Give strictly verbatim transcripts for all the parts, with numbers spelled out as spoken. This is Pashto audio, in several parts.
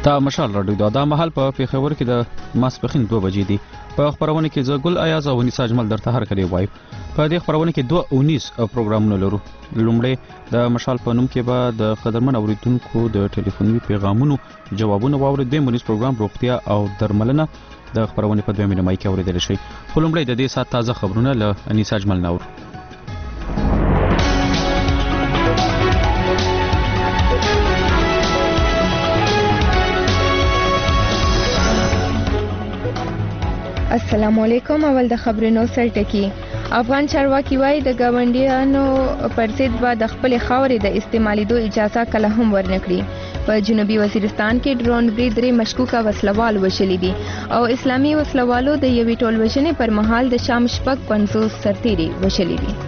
دا مشال راډیو دا مهال په پیښور کې د ماسپخین دوه بجې دي. په خبرونه کې زه ګل ایاز او ونیسا اجمل درته هر کلی وایو. په دې خبرونه کې دوه اونیس پروګرامونه لرو. لومړی د مشال په نوم کې به د قدرمن اوریدونکو د ټلیفوني پیغامونو جوابونه واورئ. دویم اونیس پروګرام روغتیا او درملنه د خبرونه په دویمه نیمه کې اوریدل شي. خو لومړی د دې سات تازه خبرونه له انیسا اجمل نور. السلام علیکم. اول د خبرونو سرټکی. افغان چارواکي وایي د ګاونډیانو پر ضد به د خپل خاورې د استعمالیدو اجازه کله هم ورنکړي. په جنوبي وزیرستان کې ډرون برید درې مشکوکه وسلوال وشلي دي او اسلامي وسلوالو د یوې ټولوژنې پر مهال د شام شپږ پنځوس سرتیري وشلي دي.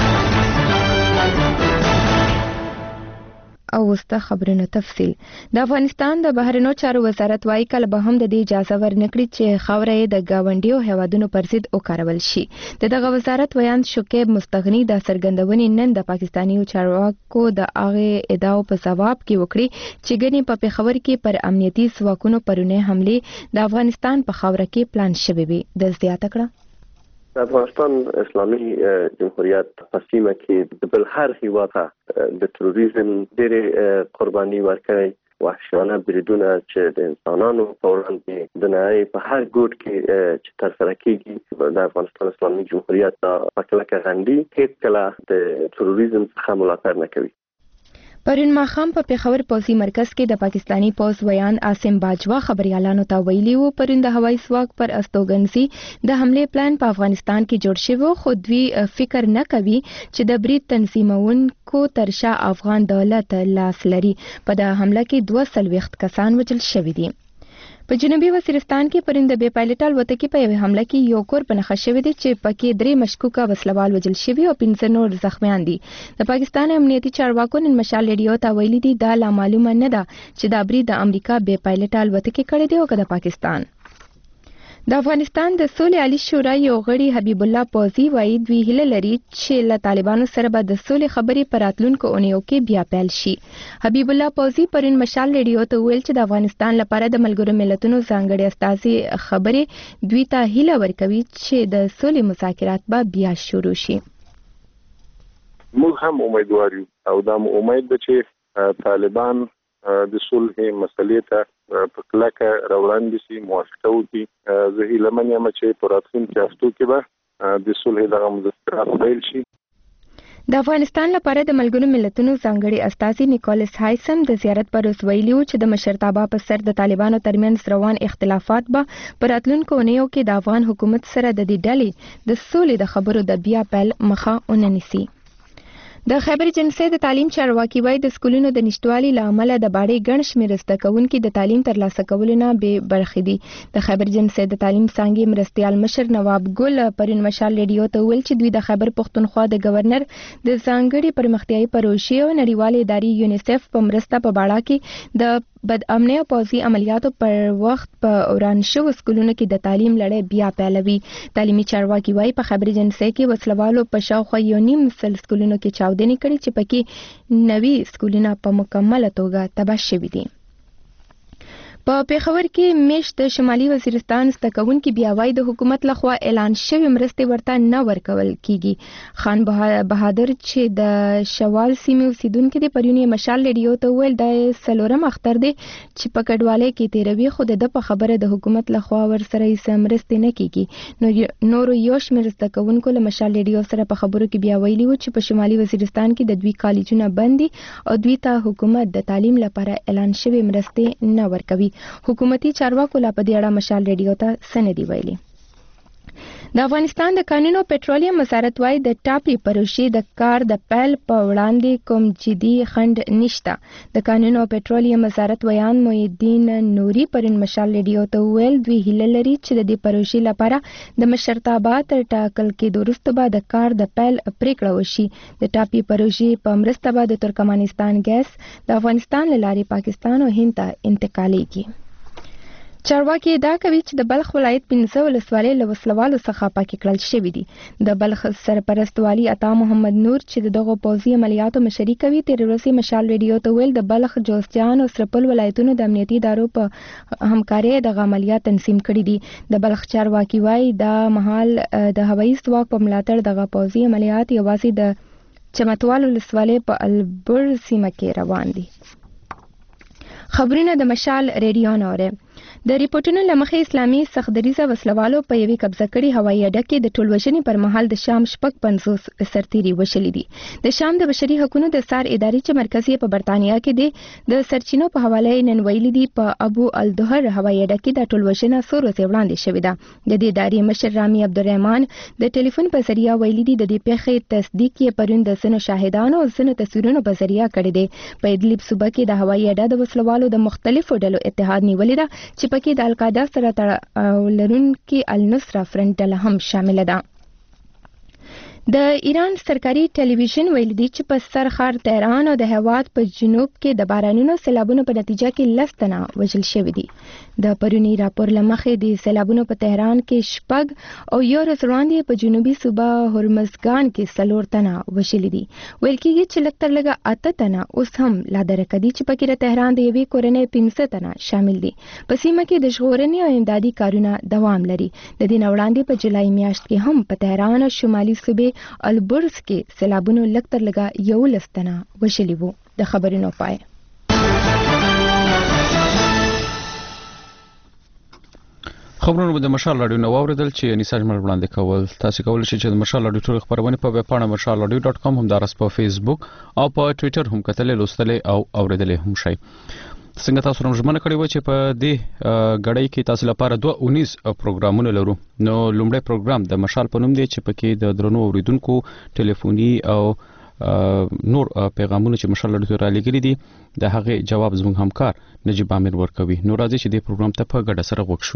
او وسته خبرونه تفصیل. د افغانستان د بهرنیو چارو وزارت وايي کله به هم د دې اجازه ورنکړي چې خاوره د گاونډیو هیوادونو پر ضد وکارول شي. د دغه وزارت ویان شکیب مستغنی د سرګندونې نن د پاکستاني چارواکو د هغه ادعاو په جواب کې وکړي چې ګنې په پیښور کې پر امنیتي ځواکونو پرونه حمله د افغانستان په خاوره کې پلان شوی وي. د زیاته کړه افغانستان اسلامي جمهوریت په سیمه کې د بل هر هیواد د تروریزم ډېرې قرباني ورکړي. وحشیانه بریدونه چې د انسانانو په وړاندې د نړۍ په هر ګوټ کې چې ترسره کیږي د افغانستان اسلامي جمهوریت په کلکه غندي. هیڅ کله د تروریزم څخه ملاتړ نه کوي. پرون ماښام په پیښور پوځي مرکز کې د پاکستانی پوځ ویان عاصم باجوا خبريالانو ته ویلي وو پرون د هوایي ځواک پر استوګنځي د حمله پلان په افغانستان کې جوړ شوی. خو دوی فکر نه کوي چې د برید تنظیمونکو ترشا افغان دولت لاس لري. په د حمله کې دوه سلويخت کسان وژل شوي دي. په جنوبي وزیرستان کې پرند بې پایلټ الوتکې په یوه حمله کې یو کور په نښه شوی دی چې پکې درې مشکوکه وسلوال وژل شوي او پنځه نور زخمیان دي. د پاکستان امنیتي چارواکو نن مشال ریډیو ته ویلي دي دا لا معلومه نه ده چې دا برید د امریکا بې پایلټ الوتکې کړې دي او که د پاکستان. د افغانستان د سولې عالی شورا یو غړي حبیب الله پوزي وایي دوی هیله لري چې له طالبانو سره به د سولې خبرې په راتلونکو اونیو کې بیا پیل شي. حبیب الله پوزي پرون مشال ریډیو ته ویل چې د افغانستان لپاره د ملګرو ملتونو ځانګړي استازي خبرې دوی ته هیله ورکوي چې د سولې مذاکرات به بیا شروع شي. موږ هم امیدوار یو او دا امید ده چې طالبان د صلح مسلې ته په کلکه راوړاندې شي، موافقه وکړي. زه هیله من یم چې په راتلونکو هفتو کې به د صلح دغه مذاکرات پیل شي. د افغانستان لپاره د ملګرو ملتونو ځانګړي استازي نیکولس هایسم د زیارت پر وروسته ویلي و چې د مشرتابه په سر د طالبانو ترمنځ روان اختلافات به په راتلونکو اونیو کې د افغان حکومت سره د دې ډلې د سولې د خبرو د بیا پیل مخه ونه نیسي. د خیبر جنسي د تعلیم چارواکي وایي د سکولونو د نشټوالي له امله د باړې ګڼ شمېر زده کوونکي د تعلیم ترلاسه کولو نه بې برخې دي. د خیبر جنسي د تعلیم څانګې مرستیال مشر نواب ګل پرون مشال ریډیو ته ویل چې دوی د خیبر پښتونخوا د گورنر د ځانګړي پرمختیايي پروژې او نړیوالې ادارې یونیسف په مرسته په باړه کې د بد امنۍ او پوځي عملیاتو پر وخت په وران شوو سکولونو کې د تعلیم لړۍ بیا پیلوي. تعلیمي چارواکي وایي په خیبر جنسي کې وسلوالو په شاوخوا یو نیم سل سکولونو کې چاودنې کړي چې پکې نوي سکولونه په مکمله توګه تباه شوي دي. په پیښور کې میشت د شمالي وزیرستان زده کوونکي بیا وایي د حکومت لخوا اعلان شوی مرستې ورته نه ورکول کیږي. خان بهادر چې د شوال سیمې اوسیدونکي د پرونی مشال ریډیو ته ویل د سلورم اختر دی چې په کډوالۍ کې تیروي خو د په خبره د حکومت لخوا ورسره یې مرستې نه کیږي. نور یو شمېر زده کوونکو له مشال ریډیو سره په خبرو کې بیا ویلي و چې په شمالي وزیرستان کې د دوی کالجونه بند دي او دوی ته حکومت د تعلیم لپاره اعلان شوی مرستې نه ورکوي. حکومتي چارواکو لا په دې اړه مشال ریډیو ته سندي ویلي. د افغانستان د کانونو پټرولیم وزارت وايي د ټاپي پروژې د کار د پیل په وړاندې کوم جدي خنډ نشته. د کانونو پټرولیم وزارت ویان محیدین نوري پرون مشال ریډیو ته ویل دوی هیله لري چې د دې پروژې لپاره د مشرتابه تر ټاکل کې وروسته به د کار د پیل پریکړه وشي. د ټاپي پروژې په مرسته به د ترکمنستان ګیس د افغانستان له لارې پاکستان او هند ته انتقالیږي. چارواکي دا کوي چې د بلخ ولایت پنځه ولسوالۍ له وسلوالو څخه پاکې کړل شوې دي. د بلخ سرپرست والي عطا محمد نور چې دغه پوځي عملیاتو مشري کوي تیر ورځې مشال ریډیو ته ویل د بلخ، جوزجان او سرپل ولایتونو د امنیتي ادارو په همکارۍ دغه عملیات تنظیم کړي دي. د بلخ چارواکي وايي دا مهال د هوایي ځواک په ملاتړ دغه پوځي عملیات یوازې د چمتوال ولسوالۍ په البر سیمه کې روان دي. خبرونه د مشال ریډیو نوره. د ریپورتونو لمخې اسلامي سختدریزه وسلوالو په یوې قبضه کړي هوایي اډه کې د ټولوژنې پر مهال د شام شپږ پنځوس سرتیري وشلي دي. د شام د بشري حقوقو د سار ادارې چې مرکزي په برتانیا کې دی د سرچینو په حواله نن ویلي دي په ابو الدهر هوایي اډه کې د ټولوژنه څو ورځې وړاندې شوې ده. د دې ادارې مشر رامي عبدالرحمن د ټلیفون په ذریعه ویلي دي د دې پیښې تصدیق یې پرون د ځینو شاهدانو او ځینو تصویرونو په ذریعه کړی دی. په ادلب صوبه کې د هوایي اډه د وسلوالو د مختلفو ډلو اتحاد نیولې ده چې پکې د القاعده سره تړاو لرونکي النصره فرنټ ډله هم شامل ده. د ایران سرکاري ټلویزیون ویلي دی چې په سرخار تهران او د هیواد په جنوب کې د بارانونو سیلابونو په نتیجه کې لس تنه وژل شوي دي. د پرونی راپور لمخې د سیلابونو په تهران کې شپږ او یو ورځ وړاندې په جنوبي صوبه هرمزګان کې څلور تنه وژلي دي. ویل کېږي چې لږ تر لږه اته تنه اوس هم لا درکه دي چې پکې د تهران د یوې کورنۍ پنځه تنه شامل دي. په سیمه کې د ژغورنې او امدادي کارونه دوام لري. د دې نه وړاندې په جولای میاشت کې هم په تهران او شمالي صوبې البرز کې سیلابونو لږ تر لږه یولس تنه وژلي وو. د خبرونو پای. خبرونه به د مشال رادیو نو اوریدل چې انیساج مل وړاندې کول. تاسو کولی شئ چې د مشال رادیو ټول خبرونه په ویب پاڼه مشال رادیو ډاټ کام هم دارس په فیسبوک او په ټوئیټر هم کتلې لوستلې او اوریدلې هم شئ. څنګه تاسو هم ژمنه کړې و چې په دې غړۍ کې تاسو لپاره دوه اونیز پروګرامونه لرو. نو لومړی پروګرام د مشال په نوم دی چې پکې د درنو اوریدونکو ټلیفوني او نور پیغامونه چې مشال لري را لګري دي د هغه جواب زموږ همکار نجیب عامر ورکوي. نو راځي چې دې پروګرام ته په ګډه سره وګورو.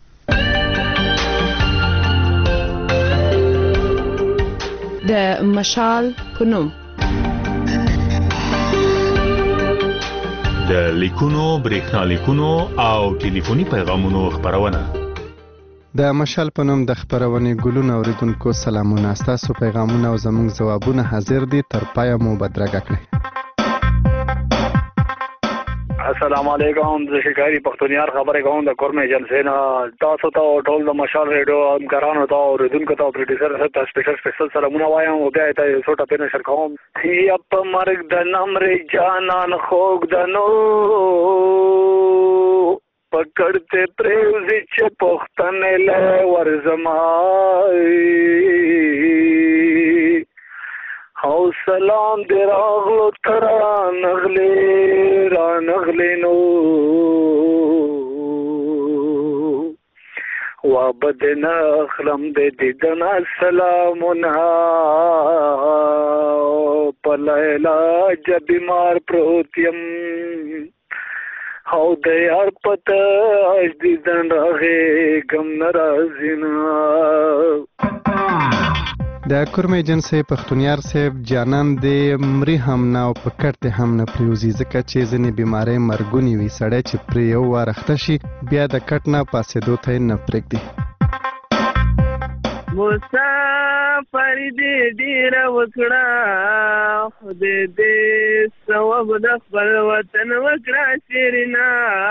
د مشال په نوم د لیکونو، برېښنا لیکونو او ټلیفوني پیغامونو خبرونه. د مشال په نوم د خبرونې ګلونه اوریدونکو سلامونه. ستاسو پیغامونه او زموږ ځوابونه حاضر دي. تر پایه مو بدرګه کړئ. السلام علیکم. د شکاری پښتونیار خبرې کوم د کورمې جلسې نه. تاسو ته ټول د مشال ریډیو همکارانو ته اوریدونکو ته پروډوسر ته سپیشل سپیشل سلامونه وایم او بیا ته څو ټپې نشر کوم. یا په مرګ د نمرې جانان خوګ دنو پکړته پریوزي چې پښتنه له ورزمای او سلام دی راغلو ترا نغلی را نغلی نو وابدنا اخلم دی دیدنا سلامنا پلیلا جب بیمار پروتیم او د یار پته اج دیدن راغې غم ناراضینا. د کورمې جنسې پښتونیار صاحب جانان دې مري هم نه او په کټ هم نه پریوزي ځکه چې ځینې بیمارۍ مرګونې وي. سړی چې پرې یو وار اخته شي بیا د کټ نه پاسېدو ته یې نه پرېږدي. مسافر دې ډېره وکړه خدای دې ثواب د خپل وطن وکړه شیرینه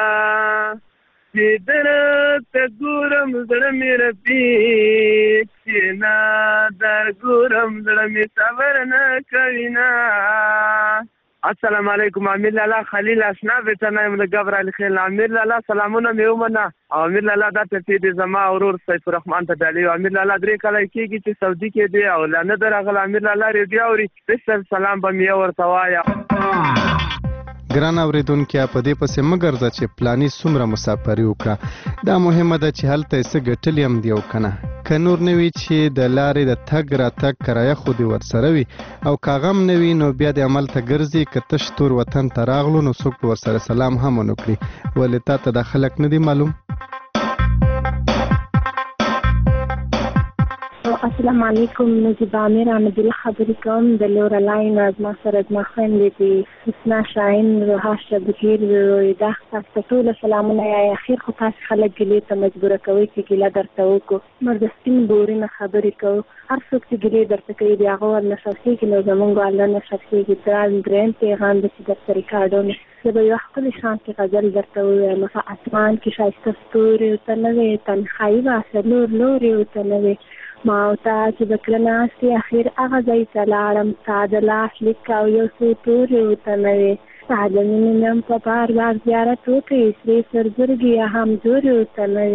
چې درته ګورم زړه مې رپي چې نه در ګورم زړه مې صبر نه کوي نه. السلام علیکم. امیر لالا خلیل اشنا وطنایم د غبر علی خیل. امیر لالا سلامونه مې ومنه. امیر لالا دا ته دې زما اورور سیف الرحمن ته ډالي. امیر لالا درې کله کېږي چې سعودي کې دی او لنه درغله. امیر لالا ریډیو اوري سپیشل سلام به مې ورته وایا. ګران اوریدونکو په دې پسې مګرځه چې پلاني څومره مسافري وکړه. دا مهمه ده چې هلته څه ګټلې هم دی او کنه. که نور نه وي چې د لارې د تګ راتګ کرایه خو دې ورسره وي او که غم نه وي نو بیا دې عمل ته ګرځي. که تش تور وطن ته راغلو نو څوک به ورسره سلام هم ونه کړي. ولې تا ته دا خلک نه دي معلوم؟ السلام علیکم. نجیب عامر احمدالله خبرې کوم د لورلاین از ما سره د ما خویندې د حسنا شاهین روحا شبکیر رویدا تاسو ټول سلامونه یا اخیر خو تاسو خلک ګلې ته مجبوره کوي چې ګیله درته وکړو مردستین بورینه خبرې کوو هر څوک چې ګلې درته کوي د هغه ور نشاسېږي نو زمونږ الله نشاسېږي دران درېم پیغام د چې درته ریکارډونه زه به یو ښکلې شانتې غزل درته ووایم په اسمان کې ښایسته ستوري ورته نه وې تنهایي به څلور لوري ورته نه وې ما او تا چې به کله ناستې اخر هغه ځای ته لاړم ستا د لاس لیک او یو څو تورې ورته نه وې ستا د مینې نم په بار بار زیارت وکړې سرې سرزرګې یا همزورې ورته نه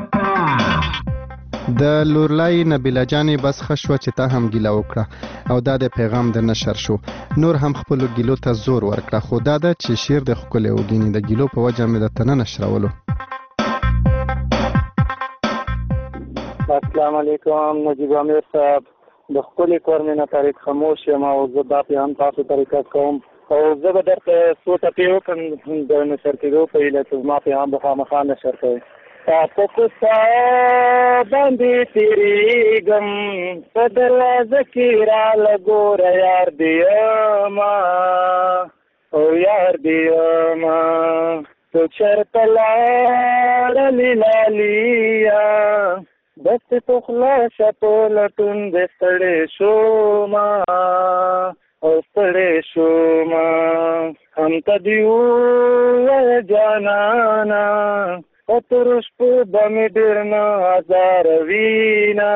وې. د لورلای نبیله جانې بس ښه شوه چې تا هم ګیله وکړه او دا د پیغام د نشر شو نور هم خپلو ګیلو ته زور ورکړه خو دا ده چې شعر د ښکلی وګیني د ګیلو په وجه مې درته نه نشرولو. السلام علیکم. نجیب عامر صاحب د ښکلې کورمې نه طریق خاموش یم او زه دا پیغام تاسو ته ریکارډ کوم او زه به درته څو ټپې وکړم د نشر کېدو په هیله چې زما پیغام به خامخا نشر کوئ. تا په کوڅه باندې تېرېږم په دروازه کې راله ګوره یار دې یمه او یار دې یمه تو چېرته لاړلې لالیا دست تو خلاصه په لټون د ستړې شوما او ستړې شوما هم ته دې ووایه جانانا په تورو شپو به مې ډېر نه ازاروینه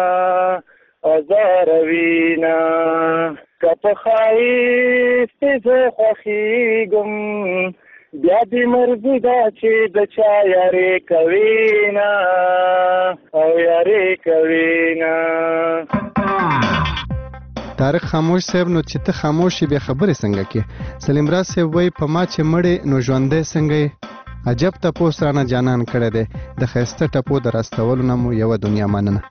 ازاروینه که په ښایستې زه خوښېږم بیا دې مرضي ده چې د چا یارې کوي نه او یارې کوي نه. طارق خاموش صاحب نو چې ته خاموش یې بیا خبرې څنګه کې سلیم راز صاحب وایي په ما چې مړې نو ژوندی څنګه یې عجب تپوس رانه جانان کړی دی د ښایسته ټپو د راستولو نه مو یوه دنیا مننه.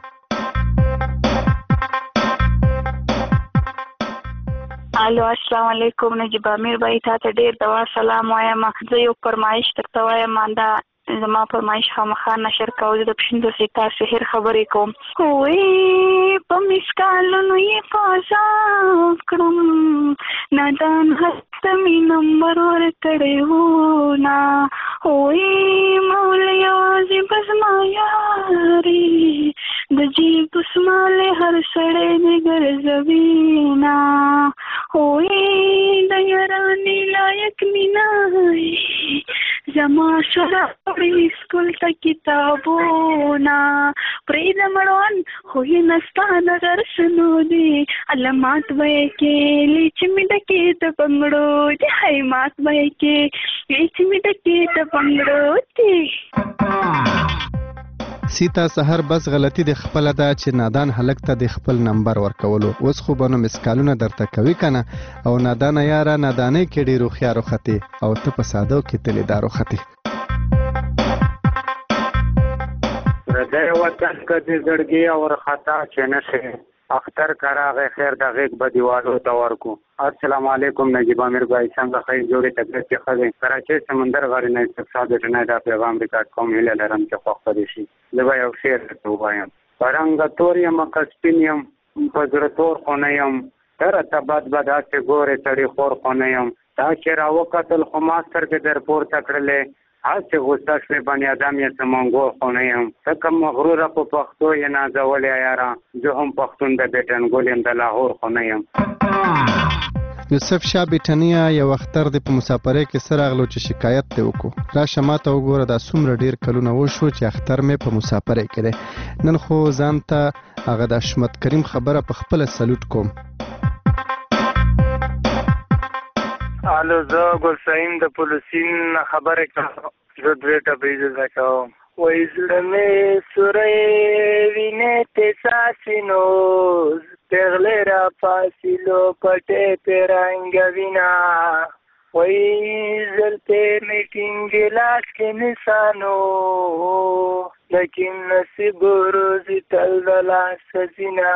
الو السلام علیکم. نجیب عامر بھائی تا ته ډیر دوا سلام وایم. زه یو فرمایش درته وایم دا زما فرمایش خامخا نشر کوو. زه د پښتو سیتا سحر خبرې کوم. وې په مسکالونو یې پازاب کړم نادان هست می نمبر ورکړی وو نا وې مولا یوازې بس ما یاري د جیب اسماله هر سړی دې ګرځوي نا وې د یارانې لایق مینای زما سره وړي سکول ته کتابونه پرېږده مړوند خو یې نستا نظر سنو دی علامات به یې کې لیچ مې ډکې ته پنګړو دی حیمات به یې کې لیچ مې ډکې ته پنګړو دی. سیتا سحر بس غلطی د خپله ده چې نادان هلک ته د خپل نمبر ورکولو اوس خو به نو مسکالونه درته کوي که نه او نادانه یاره نادانۍ کې ډېر هوښیار وختې او ته په سادو کې تلېدار وختې. پردی وطن که دې زړګي او ورخطا چې نشي اختر کراغې خیر د غیږ به دیوالو ته ورکو. السلام علیکم. نجیب عامر بھائی څنګه ښه جوړې طبیعت کې ښه دی. کراچۍ سمندر غاړې نه استقصاد ډنای دا پیغام ریکارډ کوم هیله لرم چې خوښ به دې شي. زه به یو شعر درته ووایم. په رنګه تور یم که سپین یم په زړه تور خو نه یم ته راته بد به داسې ګورې سړي خور خو نه یم تا چې راوکتل خو ما سترګې در پورته کړلې هسې غوسه شوې بني ادم یې څه منګور خو نه یم ته که مغروره په پښتو یې نازولې یاره زه هم پښتون د بیټنګول یم د لاهور خو نه یم. یوسف شاه بیټنیا یو اختر دی په مسافرۍ کې څه راغلو چې شکایت دی وکړو راشه ما ته وګوره دا څومره ډېر کلونه وشو چې اختر مې په مسافرۍ کې دی نن خو ځان ته هغه د حشمت کریم خبره په خپله سلوټ کوم. الو زه ګل سعیم د پولیسین خبرې کوم. زه درې ټپې زده کوم. وای زړه مې سورې وینې ته ساسینوز پغلې را پاسیلو پټې پې رنګوینا وای زلتې مې ټینګې لاس کې نسانو لیکن نصیب روزي تل د لاس زینا.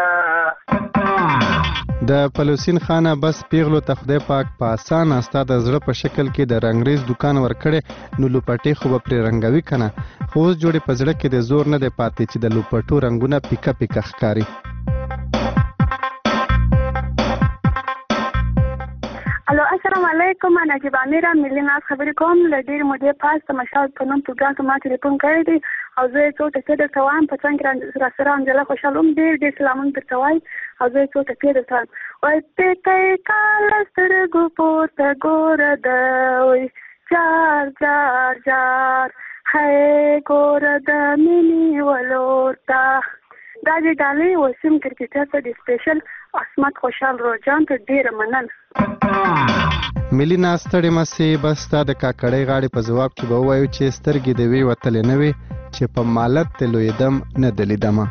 د پلوسین خانه بس پیغلو ته خدای پاک په اسانه ستا د زړه په شکل کې د رنګریز دکان ورکړی نو لوپټې خو به پرې رنګوي که نه خو اوس جوړې په زړه کې د زور نه دی پاتې چې د لوپټو رنګونه پیکه پیکه ښکاري. الو السلام علیکم، انا نجیب امیر ملي ناز خبرې کوم. له ډېرې مودې پاس د مشال په نوم پروګرام ته ما ټلیفون کړی دی او زه یې څو ټکې درته وایم. په څنګ کې را سره انجله خوشحاله وم، ډېر ډېر سلامونه درته وایي او زه یې څو ټکې درته وایم. وایي پیکی کاله سترګو پورته ګوره ده، وایي جار جار جار هی ګوره د مینې ولور ته. دا دې ډالۍ وسیم کرکټر ته د سپیشل عصمت خوشحال روجان ته ډېره مننه. ملي ناستړې مسې بس تا د کاکړۍ غاړې په ځواب کې به ووایو چې سترګې د وی وتلې نه وي چې په مالت ته لویدم نه د لیدمه.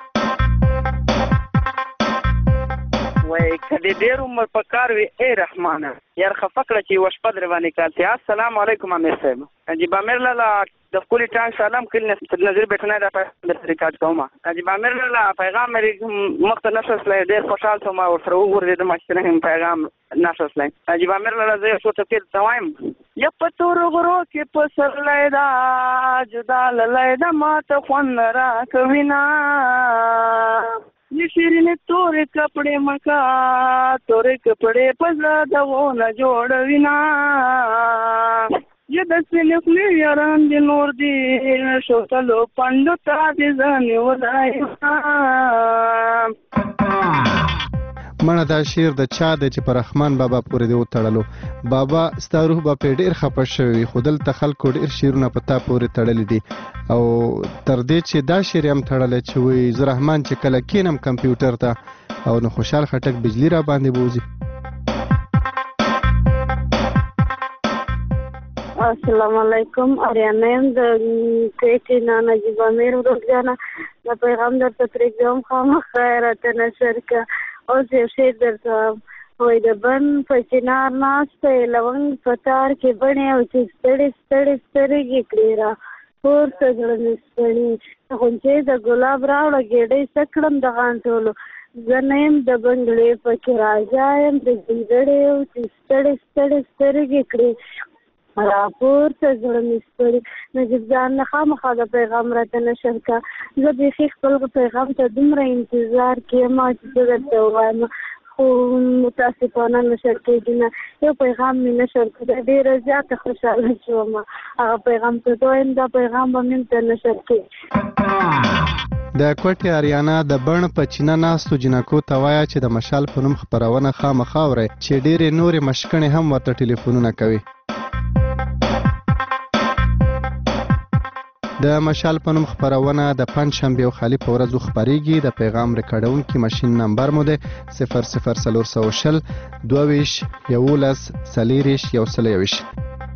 وای کدی ډېر عمر په کار وي ای رحمانه یار خفه کړه چې یوه شپه درې باندې کار دی. السلام علیکم امیر صاحب. نجیب امیر لاله د ښکلي ټانک سلام کلي نظیر بیټنی دا پیغام ریکارډ کوم. نجیب امیر لاله پیغام مې مخ ته نشه سلی، ډېر خوشحال شوم ورسره وغورځېدم چې نه پیغام نشه سلی. نجیب امیر لاله زه یو څو ټکې درته وایم. یا په تور غرو کې پسرلی دا جدا للی دا ماته خوند راکوي نه، یہ شیرین تورے کپڑے مکا تورے کپڑے پزلا دوونه جوړوینا، یہ دس نخلی یاران دی نور دی شوتلو پندو تا دی زنی ولاینا. مړه دا شعر د چا دی چې په رحمان بابا پورې دی وتړلو؟ بابا ستا روح به پرې ډېر خفه شوی وي، خو دلته خلکو ډېر شعرونه په تا پورې تړلي دي او تر دې چې دا شعر یې هم تړلی چې وایي زه رحمان چې کله کینم کمپیوټر ته او نو خوشحال خټک بجلي را باندې بوځي. السلام علیکم، اریانا یم د کویټې نه نجیب امیر ورور جانه. د پیغام درته پرېږدم خامخا راته نشر کړه. اوس یو شعر درته وایم. وایي د بن په چنار ناسته یې لونګ په تار کې بڼې او چې ستړې ستړې سترګې کړې را پورته زړه مې ستړي غونچې د ګلاب راوړه ګېډۍ څه کړم د غانټولو، زه نه یم د بنګړې پکې راجا یم د ګیدړې او چې ستړې ستړې سترګې کړې راپورته زړه مې ستړي. نجیب جان نه خامخا د پیغام راته نشر کړه. زه بیخي خپل پیغام ته دومره انتظار کې ما چې زه درته ووایم خو متاسفانه نشر کېږي نه. یو پیغام مې نشر کړی، ډېره زیاته خوشحاله شوم. هغه پیغام ته دویم دا پیغام به مې ته نشر کړي. د کوټې اریانا د بڼ په چینه ناستو جنکو ته وایه چې د مشال په نوم خپرونه خامخا اورئ چې ډېرې نورې مشکڼې هم ورته ټلیفونونه کوي. د مشال په نوم خپرونه د پنجشنبې او خالي په ورځو خپریږي. د پیغام ریکارډونکي ماشین نمبر مو دی صفر صفر څلور سوه شل دوه ویشت یولس څلېرویشت یو سل یوویشت.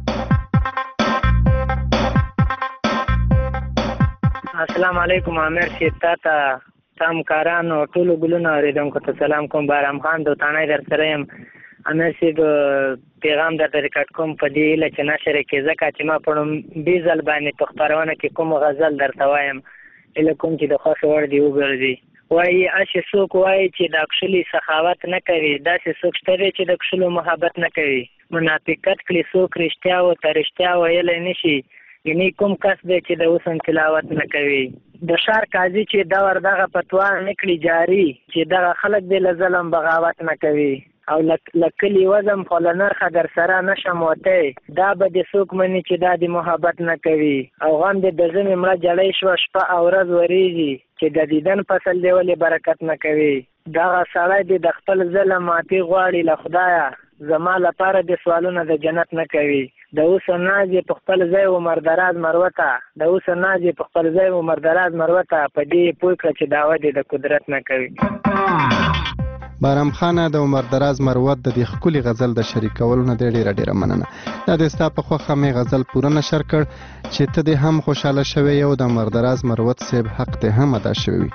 السلام علیکم امیر صاحب، تا ته تا همکارانو ټولو ګلونو اورېدونکو ته سلام کوم. بارام خان دوتانی در سره یم. امیر صاحب پیغام درته ریکارډ کوم په دې هیله چې نشر یې کړې، ځکه چې ما په لومړي ځل باندې په خپرونه کې کوم غزل درته وایم هیله کوم چې د خوښې وړ دې وګرځي. وایي هسې څوک وایي چې د کښلي سخاوت نه کوي، داسې څوک شته دی چې د کښلو محبت نه کوي. منافقت کړي څوک رښتیا ورته رښتیا ویلی نه شي، یعنې کوم کس دی چې د حسن تلاوت نه کوي. د ښار قاضي چې دور دغه فتوا نه کړي جاري چې دغه خلک دی له ظلم بغاوت نه کوي او لکلی وزم خو له نرخه در سره نشم وتی، دا به د څوک مني چې دا د محبت نه کوي. او غم د د ژمې مړه جړۍ شوه شپه او ورځ ورېږي چې د دیدن فصل دی ولې برکت نه کوي. دغه سړی دی د خپل ظلم معافي غواړي له خدایه، زما لپاره د سوالونه د جنت نه کوي. د اوس ناز یې په خپل ځای عمر دراز مروته، د اوس ناز یې په خپل ځای عمر دراز مروته، په دې پوه کړه چې دعوه دې د قدرت نه کوي. بارام خانه د عمر دراز مروت د دې ښکلي غزل د شریکولو نه ډېره ډېره مننه. دا د ستا په خوښه مې غزل پوره نشر کړ چې ته دې هم خوشحاله شوی او د عمر دراز مروت صاحب حق دې هم ادا شوی وي.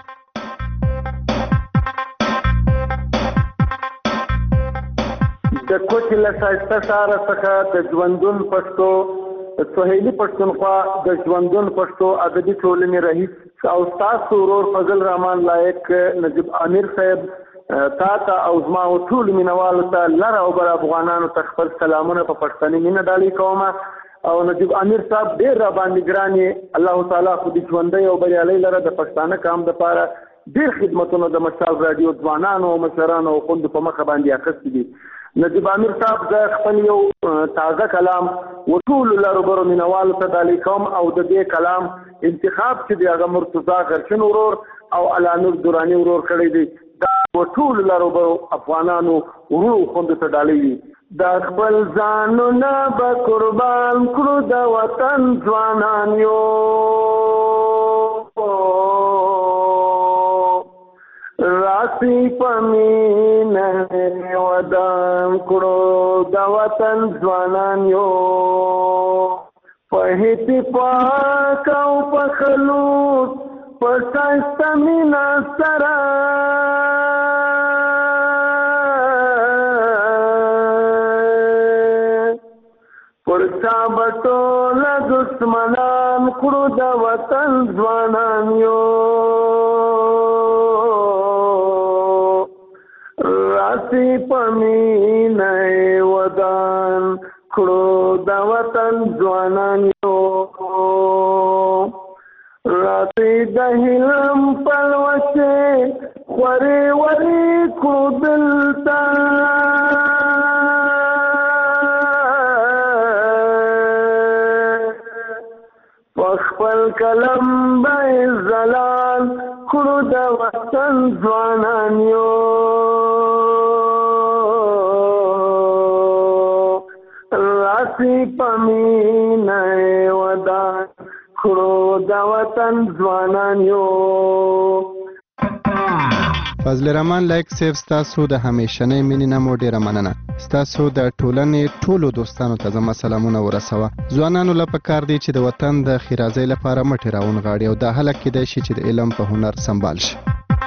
د کوټې له ښایسته ښاره څخه د ژوندون پښتو سهیلي پښتونخوا د ژوندون پښتو ادبي ټولنې رئیس او ستاسو ورور فضل رحمان لایق نجیب امیر صاحب تا ته او زما ټولو مینوالو ته لر او بر افغانانو ته خپل سلامونه په پښتني مینه ډالۍ کوم. او نجیب امیر صاحب ډېر را باندې ګران یې، الله تعالی خو دې ژوندی او بریالی لره د پښتانه قام دپاره ډېر خدمتونه د مشال راډیو ځوانانو او مشرانو او خوندو په مخه باندې اخیستي دي. نجیب امیر صاحب د خپل یو تازه کلام وټول لارو مینوالو ته ډالۍ کوم او د دې کلام انتخاب چې دی هغه مرتضی غرشن ورور او علانور درانی ورور کړی دی دا وټول لارو افغانانو ورو خوند ته ډالۍ وي د خپل ځانونه به قربان کړو د وطن ځوانان یو راسی پمینه ودان کړو د وطن ځوانان یو په اتفاق او په خلوص په ښایسته مینا سره پر چا به ټوله دشمنان کړو د وطن ځوانان یو راسی پمینه ودان کړو د وطن ځوانان یو راسی د هیلم پلوشه خورې ورې کړو دلته په خپل قلم به زلال کړو د وطن ځوانان یو راسی پمینه ودان کړو د وطن ځوانان یو فضل الرحمن لایک سیف ستاسو د همیشنۍ مینې نه مو ډیره مننه ستاسو د ټولنې ټولو دوستانو ته زما سلامونه ورسوه ځوانانو له پکار دی چې د وطن د ښېرازۍ لپاره مټې راونغاړي او دا هله کیدای شي چې د علم په هنر سمبال شي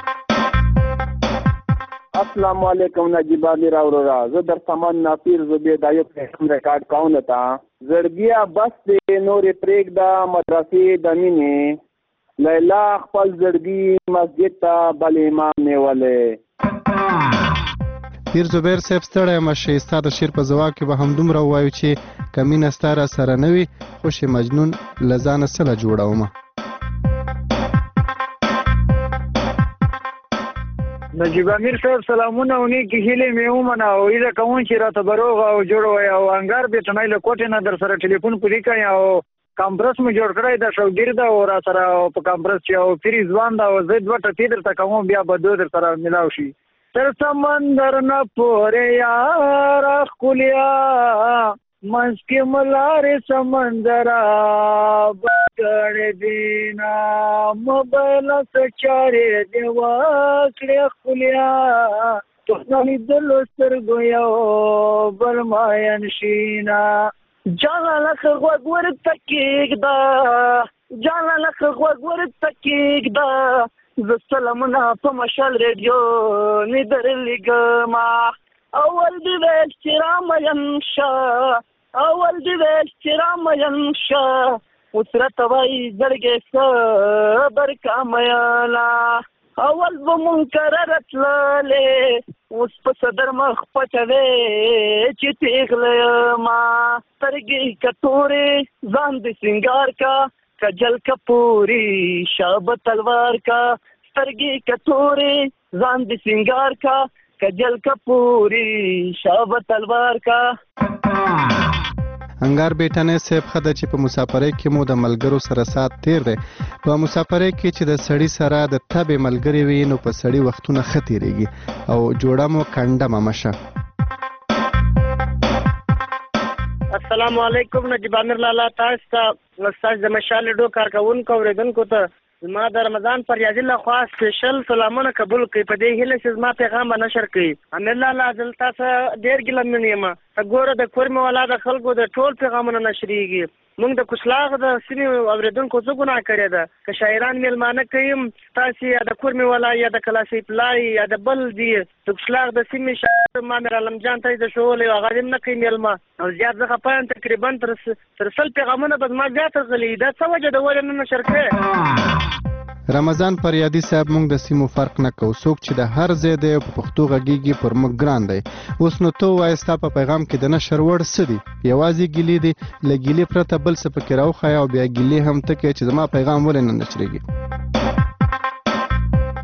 السلام علیکم نجیب امیر اورورا زه در سامان ناپیر زبیر دایو پیغام ریکارډ کوم تا زړګیا بس دې نورې پرېږده مدرسې د مینې لیلا خپل زړګي مسجد ته بل امام نیولی پیر زبیر صاحب ستړی مه شئ ستا د شعر په ځواب کې به همدومره ووایو چې که مینه ستا را سره نه وي خوش مجنون له ځانه څه له جوړومه نجیب امیر صاحب سلامونه او نیکې هیلې مې ومنه او هیله کوم چې راته به روغ او جوړ وی او انګار بېټنۍ له کوټې نه در سره ټلیفون پرې کړئ او کانفرنس مې جوړ کړی د شوګیر ده او را سره په کانفرنس چې او پیر ځوان ده او زه دوه ټکې درته کوم بیا به دوه در سره ملاو شي تر سمندر نه پورې یاره ښکلیا منځ کې ملارې سمندره بګړې دینا موبایل څه چارې دې وکړې ښکلیا تو نه لیدلو سترګو یو بل ماین شینا جانا لکه غوږ ورته کېږده جانا لکه غوږ ورته کېږده زه سلامونه په مشال ریډیو مې درلیږمه اول دې ویل چې رامین شه اول دې ویل چې رامین شه اوس راته وایي زړګی صبر کا میاله اول به مونږ کراره تللې اوس په صدر مخ پټوې چې پیغله یمه سترګې کټورې ځان دې سینګار کا کجل کپوري شاب تلوار کا سترګې کټورې ځان دې سینګار کا کجل کپوري شاب تلوار کا انګار بیٹنې صاحب خده چې په مسافرۍ کې مو د ملګرو سره سات تیر دی په مسافرۍ کې چې د سړی سره د تبې ملګری وي نو په سړی وختونه ښه تیریږي او جوړه مو کنډه ممشه السلام علیکم نجیب امیر لالا تاسو ته استاد د مشال ډو کارکونکو اوریدونکو ته زما د رمضان پر یادی له خوا سپیشل سلامونه قبول کړئ په دې هیله چې زما پیغام نشر کړئ امیر لالا دلته څه ډېر ګیله یم ته ګوره د کورمې والا د خلکو د ټول پیغامونه نشریږي موږ د کوچلاغ د سیمې اوریدونکو څه ګناه کړې ده که شاعران میلمانه کوي تاسې یا د کورمې والا یا د کلاسي پلای یا د بل دی د کوچلاغ د سیمې شاعر مامر علم جان ته د شول او هغه هم نه کوي میلمه او زیات زه خپه یم تقریبا تر تر سل پیغامونه به زما زیات راغلي دا څه وجه د ولې نه نشر کړې رمضان پر یادی صاحب مونږ د سیمو فرق نه کوو څوک چې د هر ځای دی په پښتو غږیږي پر موږ ګران دی اوس نو ته وایه ستا په پیغام کې د نشر وړ څه دي یوازې ګیلې دي له ګیلې پرته بل څه پکې راوښایه او بیا ګیلې هم ته کوې چې زما پیغام ولې نه نشرېږي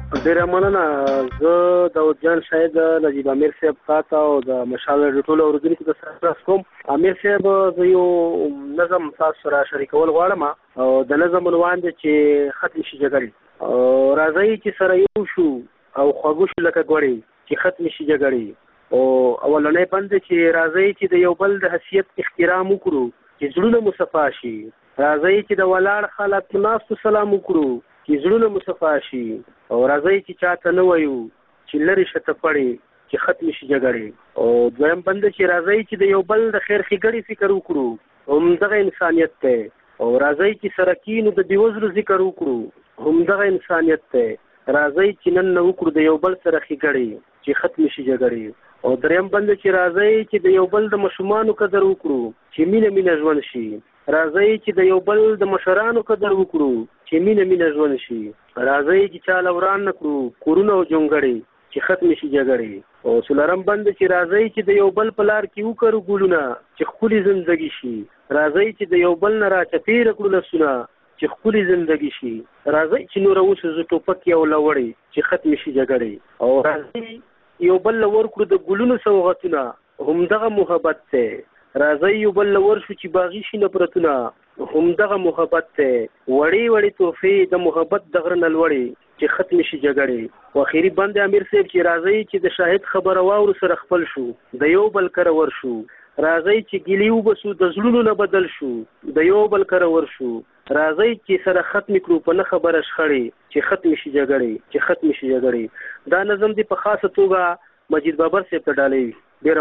ډیره مننه. زه داود جان شاهد نجیب امیر صاحب تاسو او د مشال ټول اوریدونکو ته سلام کوم. امیر صاحب زه یو نظم تاسو سره شریکول غواړم او د نظم عنوان دی چې ختم شي جګړې. راځي چې سره یو شو او خواږه شو لکه ګوړې چې ختم شي جګړې. او اولنې بند چې راځي چې د یو بل د حیثیت احترام وکړو چې زړونه مو صفا شي. راځي چې د ولاړ خلک ناستو سلام وکړو چې زړونه مو صفا شي. او راځي چې چاته نه وایو چې لري شته پړې چې ختم شي جګړې. او دویم بند چې راځي چې د یو بل د خیر ښېګړې فکر وکړو همدغه انسانیت دی. او راځي چې سره کینو د بېوزلو ذکر وکړو همدغه انسانیت دی. راځي چې نن نه وکړو د یو بل سره ښېګړې چې ختم شي جګړې. او دریم بند چې راځي چې د یو بل د ماشومانو قدر وکړو چې مینه مینه ژوند شي. راځي چې د یو بل د مشرانو قدر وکړو چې مینه مینه ژوند شي. راځي چې چاله وران نه کړو کورونه او جونګړې چې ختم شي جګړې. او څلورم بند چې راځي چې د یو بل په لار کې وکړو ګلونه چې ښکلې زندګي شي. راځي چې د یو بل نه راچپېره کړو لاسونه چې ښکلې زندګي شي. راځي چې نوره وسوځو ټوپک یو لوړې چې ختم شي جګړې. او راځي یو بل لور کړو د ګلونو سوغاتونه همدغه محبت دی. راځي یو بل لور شو چې باغی شي نفرتونه همدغه محبت دی. وړې وړې تحفې د محبت د غره نه لوړې چې ختم شي جګړې. او اخري بند امیر صاحب چې راځي چې د شاهد خبره واورو سره خپل شو د یو بل کره ور شو. راځي چې ګیلې وبسو د زړونو نه بدل شو د یو بل کره ور شو. راځي چې سره ختم کړو په نه خبره شخړې چې ختم شي جګړې چې ختم شي جګړې. دا نظم دی په خاصه توګه مجید بابر صاحب ته ډالۍ. ډیره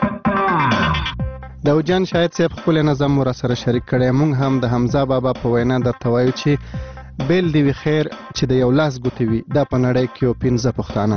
مننه. داود جان شاهد صاحب خپل نظم ور سره شریک کړی. مونږ هم د حمزه بابا په وینا درته وایو چې بیل دی وی خیر چې د یو لاس ګوتې وي دا په نړۍ کې یو پنځه پښتانه.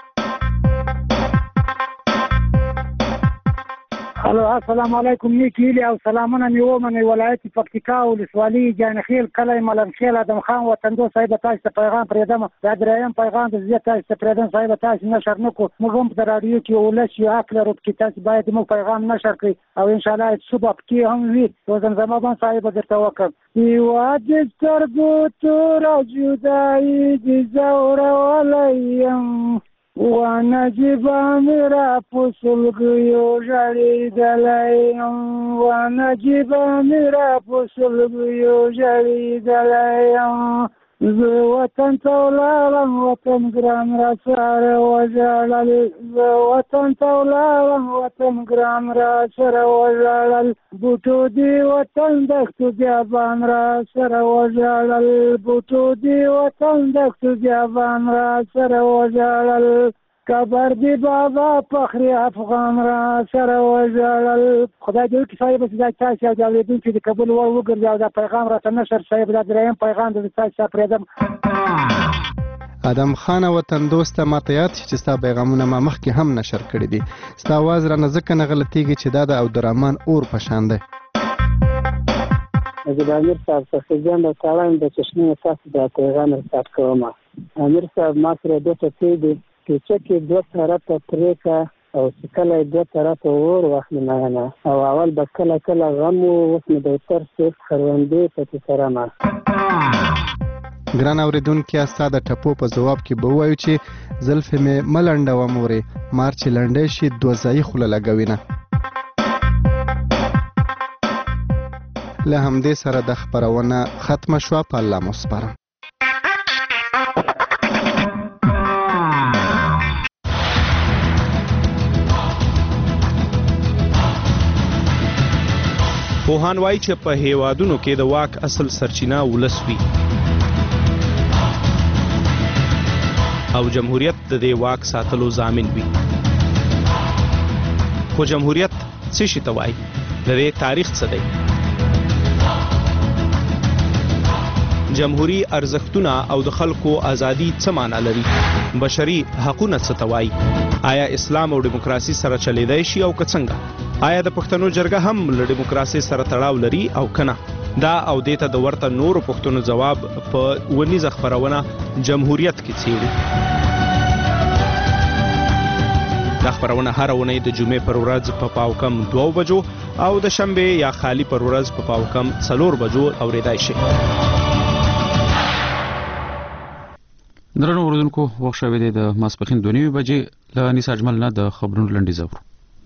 الو السلام علیکم. نیک هیلې او سلامونه مې ومنئ. ولایت پکتیکا ولسوالي جانخیل کلی ملنخیل ادم خان وطندو صاحب تاسو ته پیغام پرېږدم. دا درېیم پیغام د زیات تاسو ته پرېږدم صاحب. تاسو نشر نه کړو موږ هم په رادیو کې ولس یو حق لرو چې تاسو باید موږ پیغام نشر کړئ او ان شاء الله صبح کې هم وي. او زمزمه بان صاحب درته وکړم یو د سترګو تور جدایي د زورولیم ونجیبا میرا پسلګیو ژړېدلی ونجیبا میرا پسلګیو ژړېدلی. زه وطن ته ولاړم وطن ګران را سره وژړل. زه وطن ته ولاړم وطن ګران را سره وژړل. بوټو دی وطن دښتو بیابان را سره وژړل. بوټو دی وطن دښتو بیابان را سره وژړل. کبر دی بابا فخری افغان را سره وژړل. خدای دې وکړي صاحب چې دا تاسو او د اورېدونکو د قبول وړ وګرځي او دا پیغام راته نشر صاحب. دا درېیم پیغام د تاسو ته پرېږدم. ادم خان وطن دوسته ماته یاد شي چې ستا پیغامونه ما مخکې هم نشر کړي دي. ستا اواز رانه ځکه نه غلطېږي چې دا د عبدالرحمن اور په شان دی. نجیب امیر صاحب فخرجان د کاړم د چشمې تاسو د پیغام رسات کوم. امیر صاحب ما سره دوه ټکي دي چې کې دوه طرفه پرېکه او چې کله دوه طرفه اور واخلي معنا او اول به کله کله غم و اوس مې د تر صرف خروندې پکې سره ما. ګران اورېدونکي ستا د ټپو په ځواب کې به ووایو چې زلفې مې مه لنډوه مورې مار چې لنډی شي دوه ځایي خوله لګوي نه. له همدې سره د خپرونه ختمه شوه. په الله مو سپارم. پوهان وایي چې په هیوادونو کې د واک اصل سرچینه ولس وي او جمهوریت د دې واک ساتلو ضامن وي. خو جمهوریت څه شي ته وایي؟ د دې تاریخ څه دی؟ جمهوری ارزښتونه او د خلکو ازادي څه معنا لري؟ بشري حقونه څه ته وایي؟ آیا اسلام او دیموکراسي سره چلیدای شي او که څنګه؟ آیا د پښتنو جرګه هم له دیموکراسي سره تړاو لري او کنه؟ دا او دیته د ورته نورو پښتنو جواب په ونیزه خبرونه جمهوریت کې څیړو. دا خبرونه هر ونې د جمعې پر ورځ په پاو کم دوه بجو او د شنبه یا خالی پر ورځ په پاو کم څلور بجو اوریدای شي. درنو اوریدونکو وخت شوی دی د ماسپښین دوه نیمې بجې له انیس اجمل نه د خبرونو لنډیز اورو.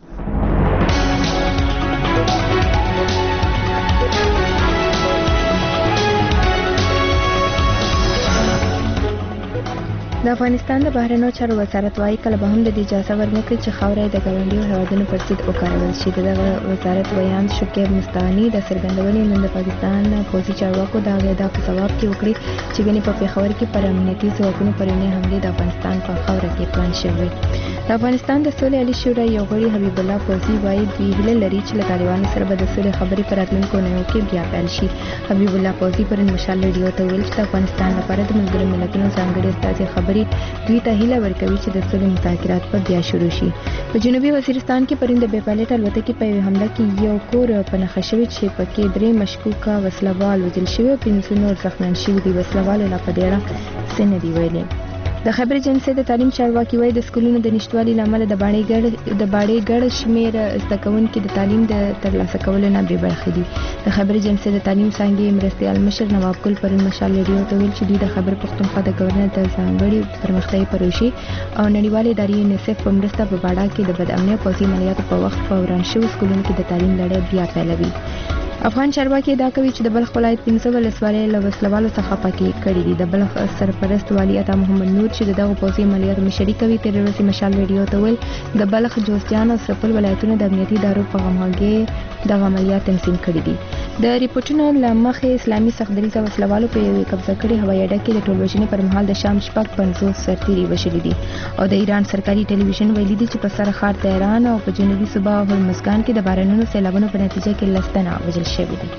د افغانستان د بهرنیو چارو وزارت وايي کله به هم د دې اجازه ورنکړي چې خاوره د ګاونډیو هیوادونو پر ضد وکارول شي. دغه وزارت بیان شکیب مستعانی د څرګندونې نن د پاکستان پوځي چارواکو دا ادعا په ځواب کې وکړي چې ګنې په پیښور کې پر امنیتي ځواکونو پر یوې حملې د افغانستان په خاوره کې پلان شوی. د افغانستان د سولې عالی شورا یو غړي حبیب الله فوزي وايي دوی هیله لري چې له طالبانو سره به د سولې خبرې په راتلونکو نیټو کې بیا پیل شي. حبیب الله فوزي پر مشال ریډیو ته ویل چې د افغانستان لپاره د ملګرو ملتونو ځانګړي استازي خبرې دوی ته هیله ورکوي چې د سولې مذاکرات په بیا شروع شي. په جنوبي وزیرستان کې پرون د بې پایلټ الوتکې په یوه حمله کې یو کور په نښه شوی چې پکې درې مشکوکه وسلوال وژل شوي او پنځه نور زخمیان شوي دي. وسلوالو لا په دې اړه څه نه دي ویلي. د خبر اجنسی د تعلیم چارواکي وايي د سکولونو د نشټوالي لامل د باړې ګډ د باړې ګډ شمیر زده کوونکي د تعلیم د ترلاسه کولو نه بې برخې دي. د خبر اجنسی د تعلیم څانګې مرستیال مشر نواب ګل پرون مشال ریډیو ته ویل چې دوی د خبر پښتونخوا د گورنر د ځانګړي پرمختیایي پروژې او نړیوالې ادارې یونیسف په مرسته په باړه کې د بدامنۍ او پوځي عملیاتو په وخت په وران شوو سکولونو کې د تعلیم لړۍ بیا پیلوي. افغان چارواکي ادعا کوي چې د بلخ ولایت پنځه ولسوالۍ له وسلوالو څخه پاکې کړي دي. د بلخ سرپرست والي عطا محمد نور چې دغه پوځي عملیاتو مشري کوي تېره ورځ مشال ریډیو ته ویل د بلخ جوزجان او سرپل ولایتونو د امنیتي ادارو په همغږۍ دغه عملیات تنظیم کړي دي. د ریپورتونو له مخې اسلامي سختدریځه وسلوالو په یوې قبضه کړې هوایي اډه کې د ټولوژنې پر مهال د شام شپږ پنځوس سرتیري وژلي دي. او د ایران سرکاري ټلویزیون ویلي دي چې په سر ښار تهران او په جنوبي صوبه هرمزګان کې د بارانونو سیلابونو په نتیجه کې لس تنه وژل شوي دي.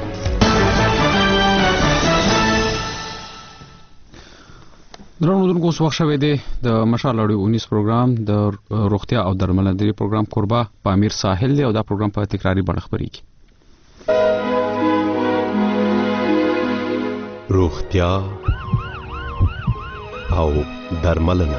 درنو اوریدونکو اوس وخت شوی دی د مشال اړیو اونیس پروګرام د روغتیا او درملنې پروګرام کوربه په امیر ساحل دی او دا پروګرام په تکراری بڼه خپریږي. روغتیا او درملنه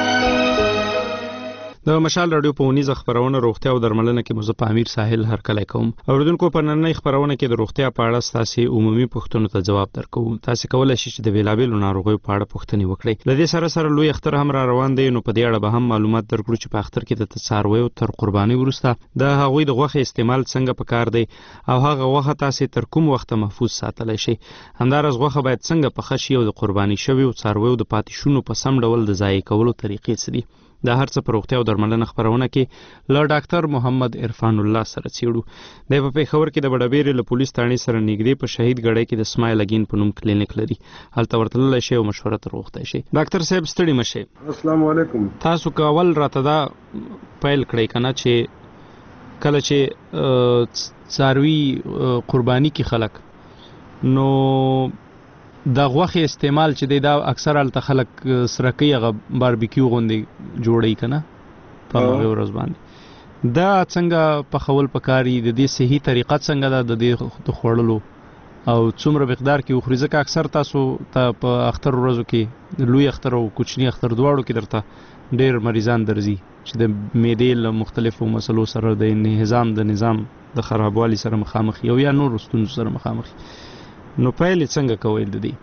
د مشال رادیو په اونیزه خبرونه روغتیا او درملنه کې مزه په امیر ساحل هر کله کوم. اوریدونکو په نننۍ خبرونه کې د روغتیا په اړه تاسو عمومي پوښتنو ته جواب درکو. تاسو کولای شئ چې د ویلابېلو ناروغیو په اړه پوښتنې وکړئ. لدې سره سره لوی اختر هم را روان دی نو په دې اړه به هم معلومات درکړو چې په اختر کې د څارویو تر قرباني وروسته د هغوی د غوښې استعمال څنګه پکار دی او هغه غوښه تاسو تر کوم وخت محفوظ ساتلی شئ. همدارس غوښه باید څنګه پخه شي او د قرباني شویو څارویو د پاتې شونو په سم ډول د ضایع کولو طریقې څه دي. دا هر څه په روغتیا او درملنه خبرونه کې له ډاکټر محمد عرفان الله سره څېړو. د په پیښور کې د بډابېرې له پولیس تانې سره نږدې په شهید ګړی کې د سمایل اگین په نوم کلینیک لري. هلته ورتللی شئ او مشوره تر وغوښتی شئ. ډاکټر صاحب ستړي مه شئ. السلام علیکم. تاسو که اول راته دا پیل کړئ که نه چې کله چې څاروي قرباني کې خلک نو د غوښې استعمال چې دی دا اکثر هلته خلک سره کوي هغه باربیکیو غوندې جوړوي که نه په هغې ورځ باندې دا څنګه پخول پکار دي د دې صحي طریقه څنګه ده د دې د خوړلو او څومره مقدار کې وخوري ځکه اکثر تاسو ته په اختر ورځو کې لوی اختر او کوچني اختر دواړو کې درته ډېر مریضان درځي چې د معدې له مختلفو مسلو سره د انهضام د نظام د خرابوالي سره مخامخ او یا نورو ستونزو سره مخامخ. نو پایلې څنګه کوئ د دې؟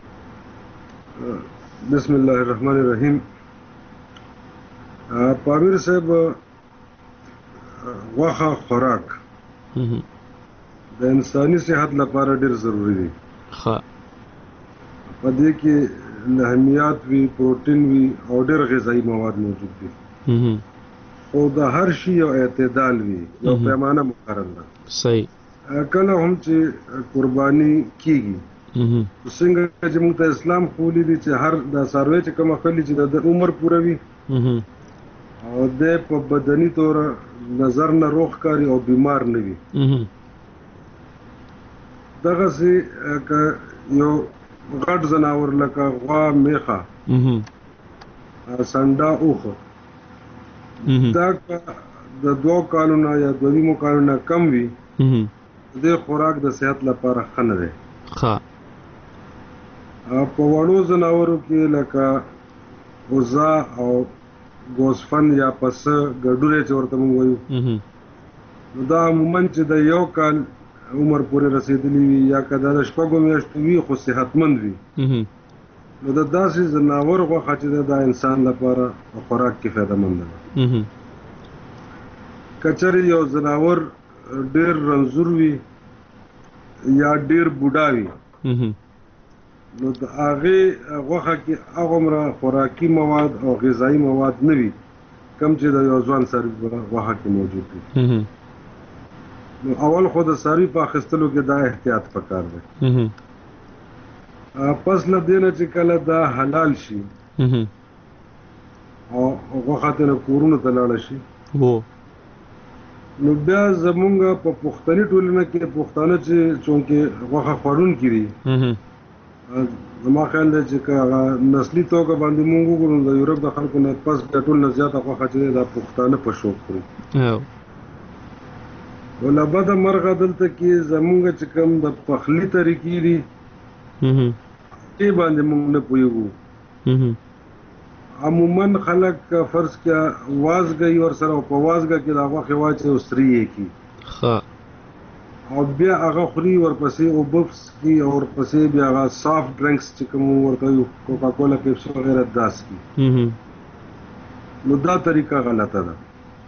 بسم الله الرحمن الرحیم. پامیر صاحب غوښه خوراک د انساني صحت لپاره ډېر ضروری دی. ښه په دې کې لحمیات وي، پروټین وي او ډېر غذایي مواد موجود دي. خو د هر شي یو اعتدال وي، یو پیمانه مقرر ده. صحیح. کله هم چې قرباني کیږي څنګه چې موږ ته اسلام ښوولي دي چې هر د څاروي چې کوم اخلي چې د عمر پوره وي او د په بدني تور نظر نه روغ کاری او بیمار نه وي. دغه سي یو غټ ځناور لکه غوا، میخه، سنډا، اوخه دا د دوه کالونو یا دوه نیمو کالونو کم وي د خوراک د صحت لپاره ښه نه دی. ښه په وړو ځناورو کې لکه وزه او ګوسفند یا پسه ګډولی چې ورته موږ وایو نو دا عموما چې د یو کال عمر پورې رسېدلی وي یا که دا د شپږو میاشتو وي خو صحتمند وي نو د داسې ځناور غوښه چې د انسان لپاره په خوراک کې فایدهمند ده. که چېرې یو ځناور ډېر رنځور وي یا ډېر بوډا وي نو د هغې غوښه کې هغومره خوراکي مواد او غذایي مواد نه وي کم چې د یو ځوان څاروي په غوښه کې موجود وي. نو اول خو د څاروي په اخیستلو کې دا احتیاط پکار دی. پس له دې نه چې کله دا حلال شي او غوښه ترې کورونو ته لاړه شي نو بیا زمونږ په پښتني ټولنه کې پښتانه چې چونکې غوښه خوړونکي دي زما خیال دی چې که هغه نسلي توګه باندې مونږ وګورو د یورپ د خلکو نه پس بیا ټول نه زیاته غوښه چې دی دا پښتانه په شوق خوري. نو له بده مرغه دلته کې زمونږ چې کوم د پخلي طریقې دي دې باندې مونږ نه پوهېږو. عموما خلک فرض کړه وازګه ورسره او په وازګه کې د غوښې واچوي او سرې یې کړي او بیا هغه خوري ورپسې اوبه څښي او ورپسې بیا هغه سافټ ډرنکس چې کوم ورته وایو کوکا کولا پیپسي وغیره داس کړي نو دا طریقه غلطه ده.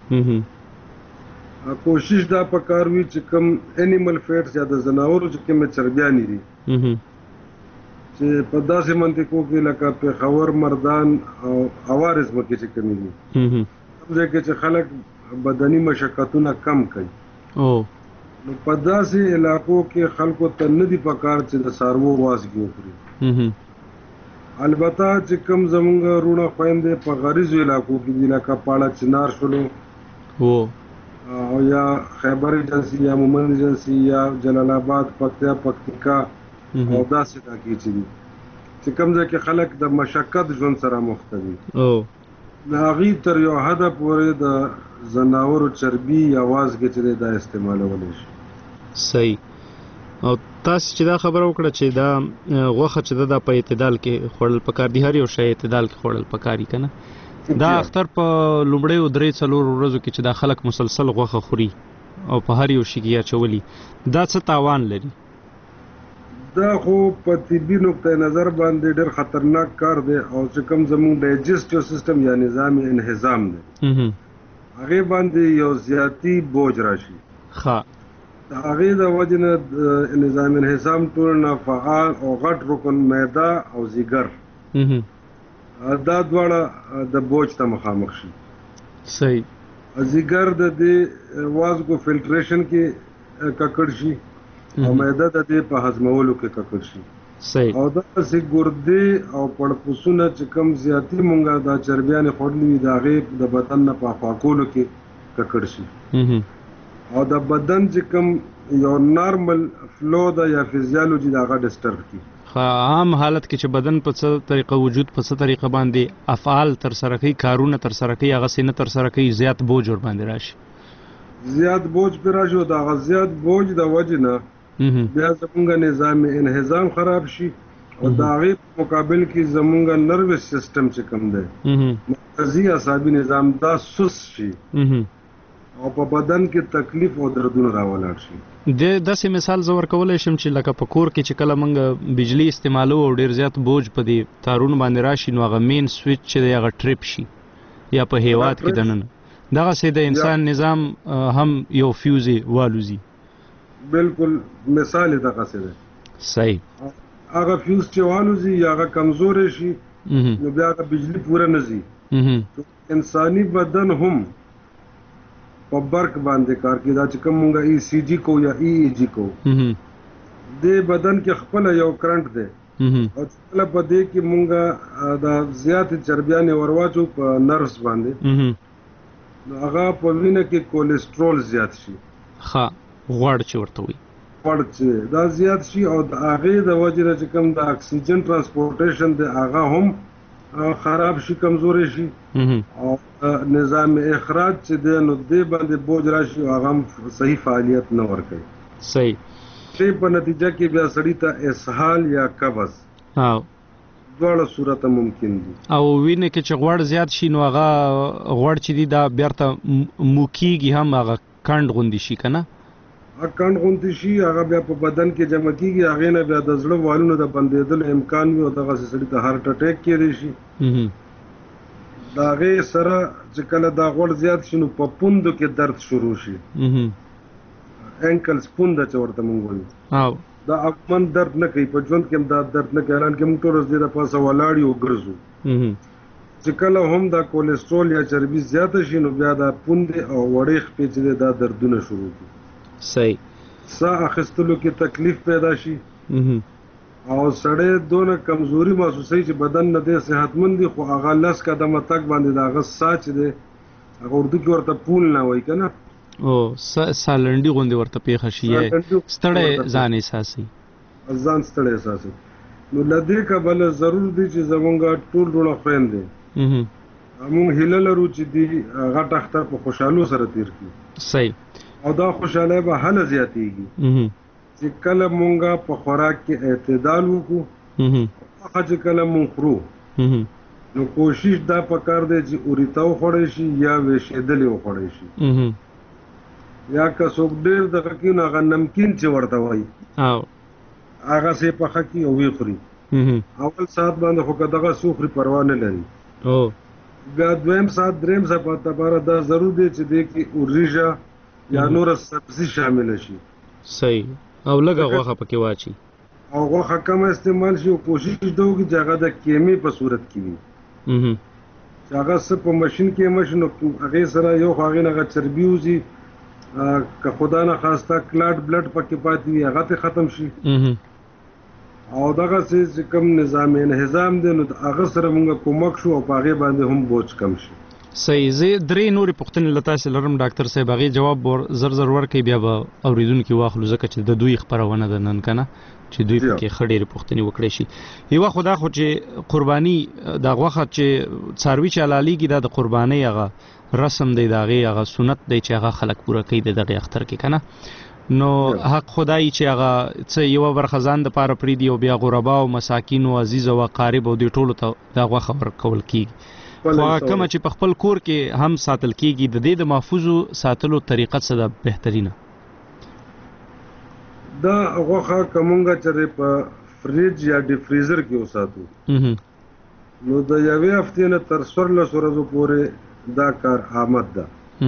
کوشش دا پکار وي چې کوم انیمل فیټس یا د ځناورو چې کومې چربیانې دي چې په داسې منطقو کې لکه پېښور مردان او اوارې ځمکې چې کومې دي کوم ځای کې چې خلک بدني مشقتونه کم کوي نو په داسې علاقو کې خلکو ته نه دي پکار چې د څاروو وازګې وخوري. البته چې کوم زمونږ وروڼه خویندې په غریزو علاقو کې دي لکه پاړه چنار شولو او یا خیبر ایجنسي یا مومند ایجنسي یا جلال آباد پکتیا پکتیکا او داسې علاقې چې دي چې کوم ځای کې خلک د مشقت ژوند سره مخ دي د هغې تر یو حده پورې د ځناورو چربي یا وازګې چې دی دا استعمالولی شي. صحیح. او تاسو چې دا خبره وکړه چې دا غوښه چې دا په اعتدال کې خوړل پکار دي هر یو شی اعتدال کې خوړل پکار دي که نه دا اختر په لومړیو درې څلورو ورځو کې چې دا خلک مسلسل غوښه خوري او په هر یو شي کې اچولي دا څه تاوان لري؟ دا خو په طبي نقطه نظر باندې ډېر خطرناک کار دی او چې کوم زموږ ډایجسټیو سیستم یا نظام انهضام دی هغې باندې یو زیاتي بوج راشي. د هغې د وجې نه نظام انهضام ټول نه فعال او غټ رکن معده او ځیګر دا دواړه د بوج ته مخامخ شي. صحیح. ځیګر د دې وازګو فلټریشن کې ککړ شي او معده د دې په هضمولو کې ککړ شي. صحیح. او داسې ګردې او پړپوسونه چې کم زیاتي مونږه دا چربیانې خوړلي وي د هغې د بدن نه په پاکولو کې ککړ شي او د بدن چې کم یو نارمل فلو ده یا فزیالوجي د هغه ډسټرب کړي. عام حالت کې چې بدن په څه طریقه وجود په څه طریقه باندې افعال ترسره کوي کارونه ترسره کوي هغسې نه ترسره کوي زیات بوج ورباندې راشي زیات بوج پرې راشي او د هغه زیات بوج د وجې نه بیا زمونږ نظام انهضام خراب شي او د هغې په مقابل کې زمونږ نروس سیسټم چې کوم دی مرکزي اعصابي نظام دا سست شي او په بدن کې تکلیف او دردونه راولاړ شي. د داسې مثال زه ورکولی شم چې لکه په کور کې چې کله موږ بجلي استعمالو او ډېر زیات بوج په دې تارونو باندې راشي نو هغه مین سویچ چې دی هغه ټریپ شي یا په هیواد کې دننه دغسې د انسان نظام هم یو فیوز یې والوزي. بالکل مثال یې دغسې دی. صحیح. هغه فیوز چې والوزي یا هغه کمزوری شي نو بیا هغه بجلي پوره نه ځي. انساني بدن هم په برق باندې کار کوي دا چې کوم مونږه ای سی جي کو یا ای ای جي کو دې بدن کې خپل یو کرنټ دی او کله په دې کې مونږه دا زیات چربیانې ورواچو په نروس باندې نو هغه په وینه کې کولیسټرول زیات شي. ښه غوړ چې ورته وایي غوړ چې دا زیات شي او د هغې د وجې نه چې کوم د اکسیجن ټرانسپورټیشن دی هغه هم خراب شي کمزوري شي او نظام اخراج چې دی نو دې باندې بوج راشي او هغه هم صحیح فعالیت نه ورکوي. صحیح. دې په نتیجه کې بیا سړي ته اسهال یا قبض دواړه صورته ممکن دي. او وینه کې چې غوړ زیات شي نو هغه غوړ چې دی دا بیرته مو کېږي هم هغه کڼ غوندې شي که نه اکان غونتی شي هغه بیا په بدن کې جمع کیږي، هغه نه بیا د زړه والونو د بندیدل امکان وي او دغه سړي ته هارت اٹیک کېدی شي. دا غي سره چې کله دا غوړ زیات شي نو په پوندو کې درد شروع شي، انکل سپوند چې ورته مونږ وایو. او دا اپمن درد نه کوي، په ژوند کې هم دا درد نه کوي، الان کې موږ ټول ورځ د پاسه ولاړ یو ګرځو. چې کله هم دا کولیسټرول یا چربي زیاته شي نو بیا دا پوند او وړې خپې چې دا دردونه شروع دي. صحیح. ساه اخیستلو کې تکلیف پیدا شي او سړی دونه کمزوري محسوسوي چې بدن نه دی صحتمند دی، خو هغه لس قدمه تګ باندې د هغه ساه چې دی هغه اردو کې ورته پول نه وایي که نه، او سالنډي غوندې ورته پېښه شي، ستړی ځان احساسوي، ځان ستړی احساسوي. نو له دې کبله ضرور دی چې زمونږ ټول ډوله خویندې مونږ هیله لرو چې دې غټ اختر په خوشحالو سره تیر کړي. صحیح. او دا خوشحالي به هله زیاتېږي چې کله مونږه په خوراک کې اعتدال وکړو، هغه چې کله مونږ خورو نو کوشش دا پکار دی چې اوریته وخوړی شي یا ویشېدلې وخوړی شي، یا که څوک ډېر دغه کړي نو هغه نمکین چې ورته وایي هغه سې پخه کړي او ویې خوري. اول ساعت باندې خو که دغه څه وخوري پروا نه لري، بیا دویم ساعت دریم ساعت لپاره دا ضرور دی چې دې کې اوریژه یا نور سبزی شامل شي. صحیح. او لږه غوښه پکې واچي او غوښه کم استعمال شي او کوشش دا وکړي چې هغه د کیمې په صورت کې وي، چې هغه څه په ماشین کې ماشین نو هغې سره یو خو هغې نه هغه چربي وځي، که خدا نه خواسته کلاټ بلډ پکې پاتې وي هغه ترې ختم شي، او دغسې چې کوم نظام انهضام دی نو هغه سره مونږ کومک شو او په هغې باندې هم بوج کم شي. صحیح. زه درې نورې پوښتنې له تاسې لرم ډاکټر صاحب، هغې جواب زر زر ورکوي، بیا به اورېدونکي واخلو ځکه چې د دوی خپرونه ده نن که نه، چې دوی پکې ښه ډېرې پوښتنې وکړی شي. یوه خو دا خو چې قرباني دا غوښه چې څاروي چې حلالېږي دا د قربانۍ هغه رسم دی، د هغې هغه سنت دی چې هغه خلک پوره کوي د دغې اختر کې که نه، نو حق خدای چې هغه څه یوه برخه ځان دپاره پرېږدي او بیا غربا او مساکینو عزیز او اقارب او دې ټولو ته دا غوښه ورکول کېږي. خو هغه کومه چې په خپل کور کې هم ساتل کېږي د دې د محفوظو ساتلو طریقه څه ده بهترینه؟ دا غوښه که مونږه چېرې په فریج یا ډیفریزر کې وساتو نو د یوې هفتې نه تر څوارلسو ورځو پورې دا کار آمد ده.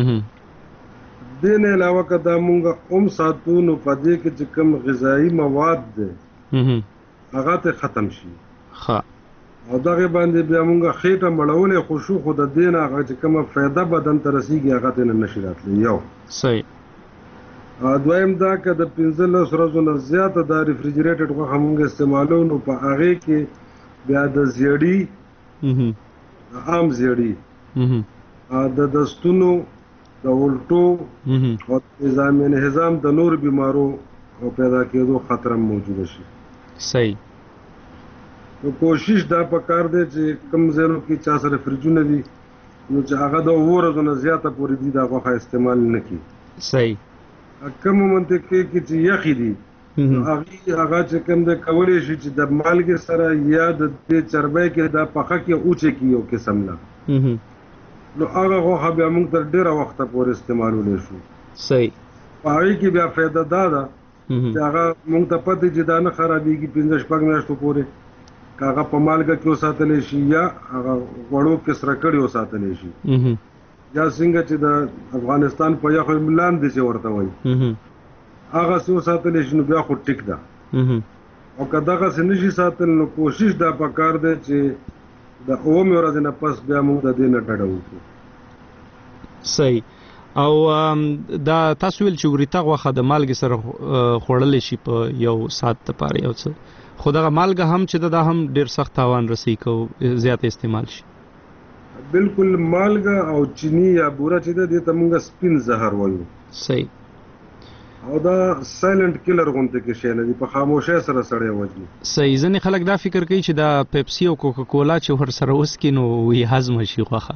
دې نه علاوه که دا مونږه هم ساتو نو په دې کې چې کوم غذایي مواد دی هغه ته ختم شي، او دغه باندې بیا مونږه خېټه مړولې خو شو، خو د دې نه هغه چې کومه فایده بدن ته رسېږي هغه ته نه نشي راتلی. یو صحیح. دویم دا که د پنځلس ورځو نه زیاته دا ریفریجریټډ غوښه مونږ استعمالو نو په هغې کې بیا د زیړي، د عام زیړي، د دستونو، د الټو او نظام انهضام د نور بیمارو او پیدا کېدو خطر هم موجوده شي. صحیح. نو کوشش دا پکار دی چې کوم ځایونو کې چا سره فریجونه دي نو چې هغه د اوو ورځو نه زیاته پورې دي دا غوښه استعمال نه کړي. صحیح. کومو منطقې کې چې یخې دي نو هغې هغه چې کوم دی کولی شي چې د مالګې سره یا د دې چربۍ کې دا پخه کې اوچې کړي یو قسم له، نو هغه غوښه بیا موږ تر ډېره وخته پورې استعمالولی شو. صحیح. په هغې کې بیا فایده دا ده چې هغه موږ ته پته چې دا نه خرابېږي پنځه شپږ میاشتو پورې، که هغه په مالګه کې وساتلی شي یا هغه غوړو کې سره کړي وساتلی شي، یا څنګه چې د افغانستان په یخو لاندې چې ورته وایي هغسې وساتلی شي نو بیا خو ټیک ده. او که دغسې نه شي ساتل نو کوشش دا پکار دی چې د اومې ورځې نه پس بیا موږ د دې نه ډډه وکړو. صحیح. او دا تاسو ویل چې وریته غوښه د مالګې سره خوړلی شي په یو ساعت دپاره یو څه، خو دغه مالګه هم چې ده دا هم ډېر سخت تاوان رسوي که زیات استعمال شي. بالکل. مالګه او چینی یا بوره چې ده دې ته موږ سپین زهر وایو. صحیح. او دا سایلنٹ کلر غونته کې شی نه دي، په خاموشۍ سره سړی وژني. صحیح. ځینې خلک دا فکر کوي چې دا پیپسي او کوکا کولا چې ورسره وڅکي نو وی هضمه شي غوښه.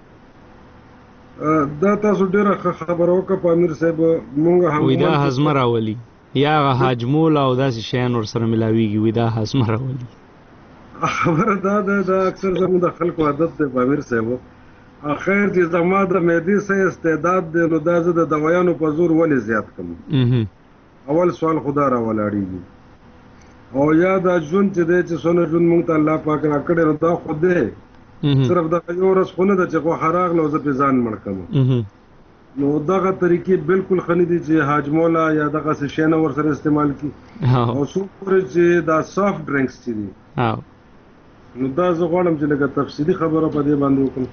دا تاسو ډېره ښه خبره وکړه په امیر صاحب، مونږ هم وی دا هضمه راولي یا هغه حاجمول او داسې شیان ورسره ملاویږي، وی دا هضمه راولي. خبره دا ده دا اکثر زموږ د خلکو عادت دی په امیر صاحب، خیر چې زما د معدې څه استعداد دی نو دا زه د دوایانو په زور ولې زیات کړم. اول سوال خدا را ولاړیږي او یا دا ژوند چې دی چې څونه ژوند مونږ ته الله پاک راکړی نو دا خو دی صرف دغه یو ورځ خو نه ده چې خو خراغله او زه پرې ځان مړ کړم نو دغه طریقې بالکل ښه نه دي چې حاج مولا یا دغسې شی نه ورسره استعمال کړي او څو پورې چې دا سافټ ډرنکس چې دي نو دا زه غواړم چې لږه تفصیلي خبره په دې باندې وکړم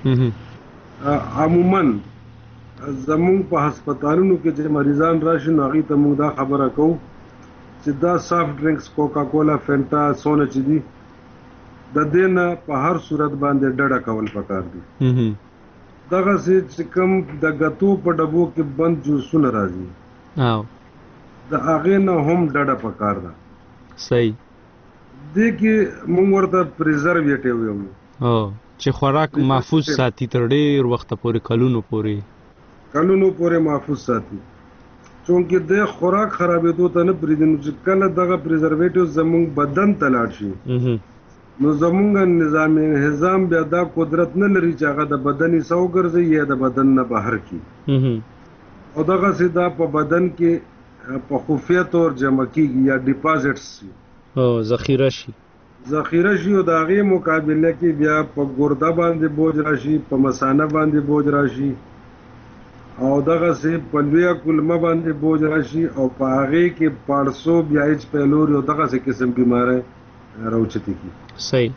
عموما زمونږ په هسپتالونو کې چې مریضان راشي نو هغوی ته مونږ دا خبره کوو چې دا سافټ ډرنکس کوکا کولا فینټا څونه چې دي د دې نه په هر صورت باندې ډډه کول پکار دي دغسې چې کوم د ګتو په ډبو کې بند جوسونه راځي د هغې نه هم ډډه پکار ده صحیح دې کې مونږ ورته پریزرویټیو وایو چې خوراک محفوظ ساتي تر ډېر وخته پورې کلونو پورې کلونو پورې محفوظ ساتي چونکې د خوراک خرابېدو ته نه پرېږدي نو چې کله دغه پریزرویټیو زمونږ بدن ته لاړ شي نو زمونږ نظام انهضام بیا دا قدرت نه لري چې هغه د بدن حصه وګرځي یا د بدن نه بهر کړي او دغسې دا په بدن کې په خفیه طور جمع کېږي یا ډیپازټس شي ذخیره شي ذخیره شي او د هغې مقابله کې بیا په ګرده باندې بوج راشي په مثانه باندې بوج راشي او دغسې په لویه کولمه باندې بوج راشي او په هغې کې پاړسوب یا ایچ پیلوري او دغسې قسم بیماری راوچتې کی صحیح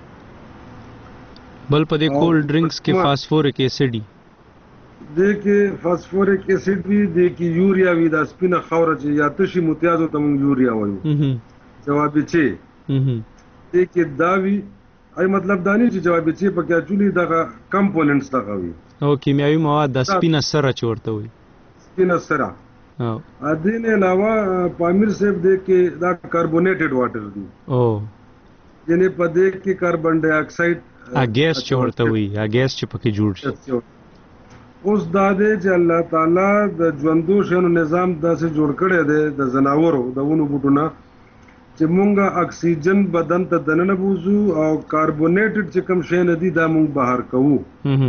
بل په دې کولډ ډرنکس کې فاسفورک ایسډ وي دې کې فاسفورک ایسډ وي دې کې یوریا وي دا سپینه خاوره چې یا تشي متیازو ته موږ یوریا وایو جوابي چې دې کې دا وي ای مطلب دا نه چې جوابي چې په کې اچولي دغه کمپوننټس دغه وي او کیمیاوي مواد د سپینه سره چورته وي سپینه سره او ا دې نه علاوه پامیر صاحب دې کې دا کاربونیټډ واټر دي او یعنی په دې کې کاربن ډای اکساید ا ګیس چورته وي ا ګیس چې پکې جوړ شي اوس دا دې چې الله تعالی د ژوندو شنو نظام داسې جوړ کړی دی د زناورو د ونو بوټونه چې مونږه اکسیجن بدن ته دننه بوزو او کاربونیټډ چې کوم شی نه دي دا مونږ بهر کوو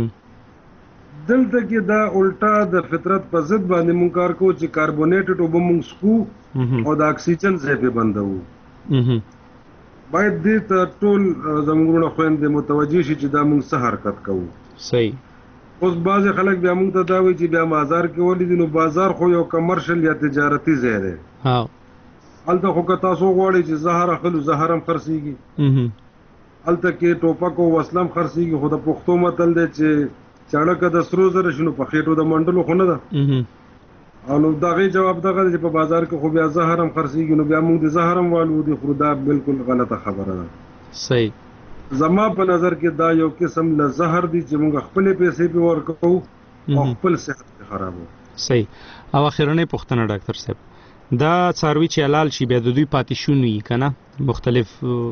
دلته کې دا الټا د فطرت په ضد باندې مونږ کار کوو چې کاربونیټډ اوبه مونږ څکو او د اکسیجن ځای پې بندوو باید دې ته ټول زموږ وروڼه خویندې متوجه شي چې دا مونږ څه حرکت کوو صحیح اوس بعضې خلک بیا مونږ ته دا وایي چې بیا بازار کې ولیدي نو بازار خو یو کمرشل یا تجارتي ځای دی هلته خو که تاسو غواړئ چې زهر اخلو زهر هم خرڅېږي هلته کې ټوپک او وسله هم خرڅېږي خو د پښتو متل دی چې چاړکه د سرو زره شي نو په خېټو د منډلو خو نه ده او نو د هغې جواب دغه دی چې په بازار کې خو بیا زهر هم خرڅېږي نو بیا موږ د زهر هم والو دي خو دا بالکل غلطه خبره ده صحیح زما په نظر کې دا یو قسم له زهر دی چې موږ خپلې پیسې پې ورکوو او خپل صحت پې خرابوو صحیح او اخرنۍ پوښتنه ډاکټر صاحب دا څاروي چې حلال شي بیا د دوی پاتې شون وي که نه مختلف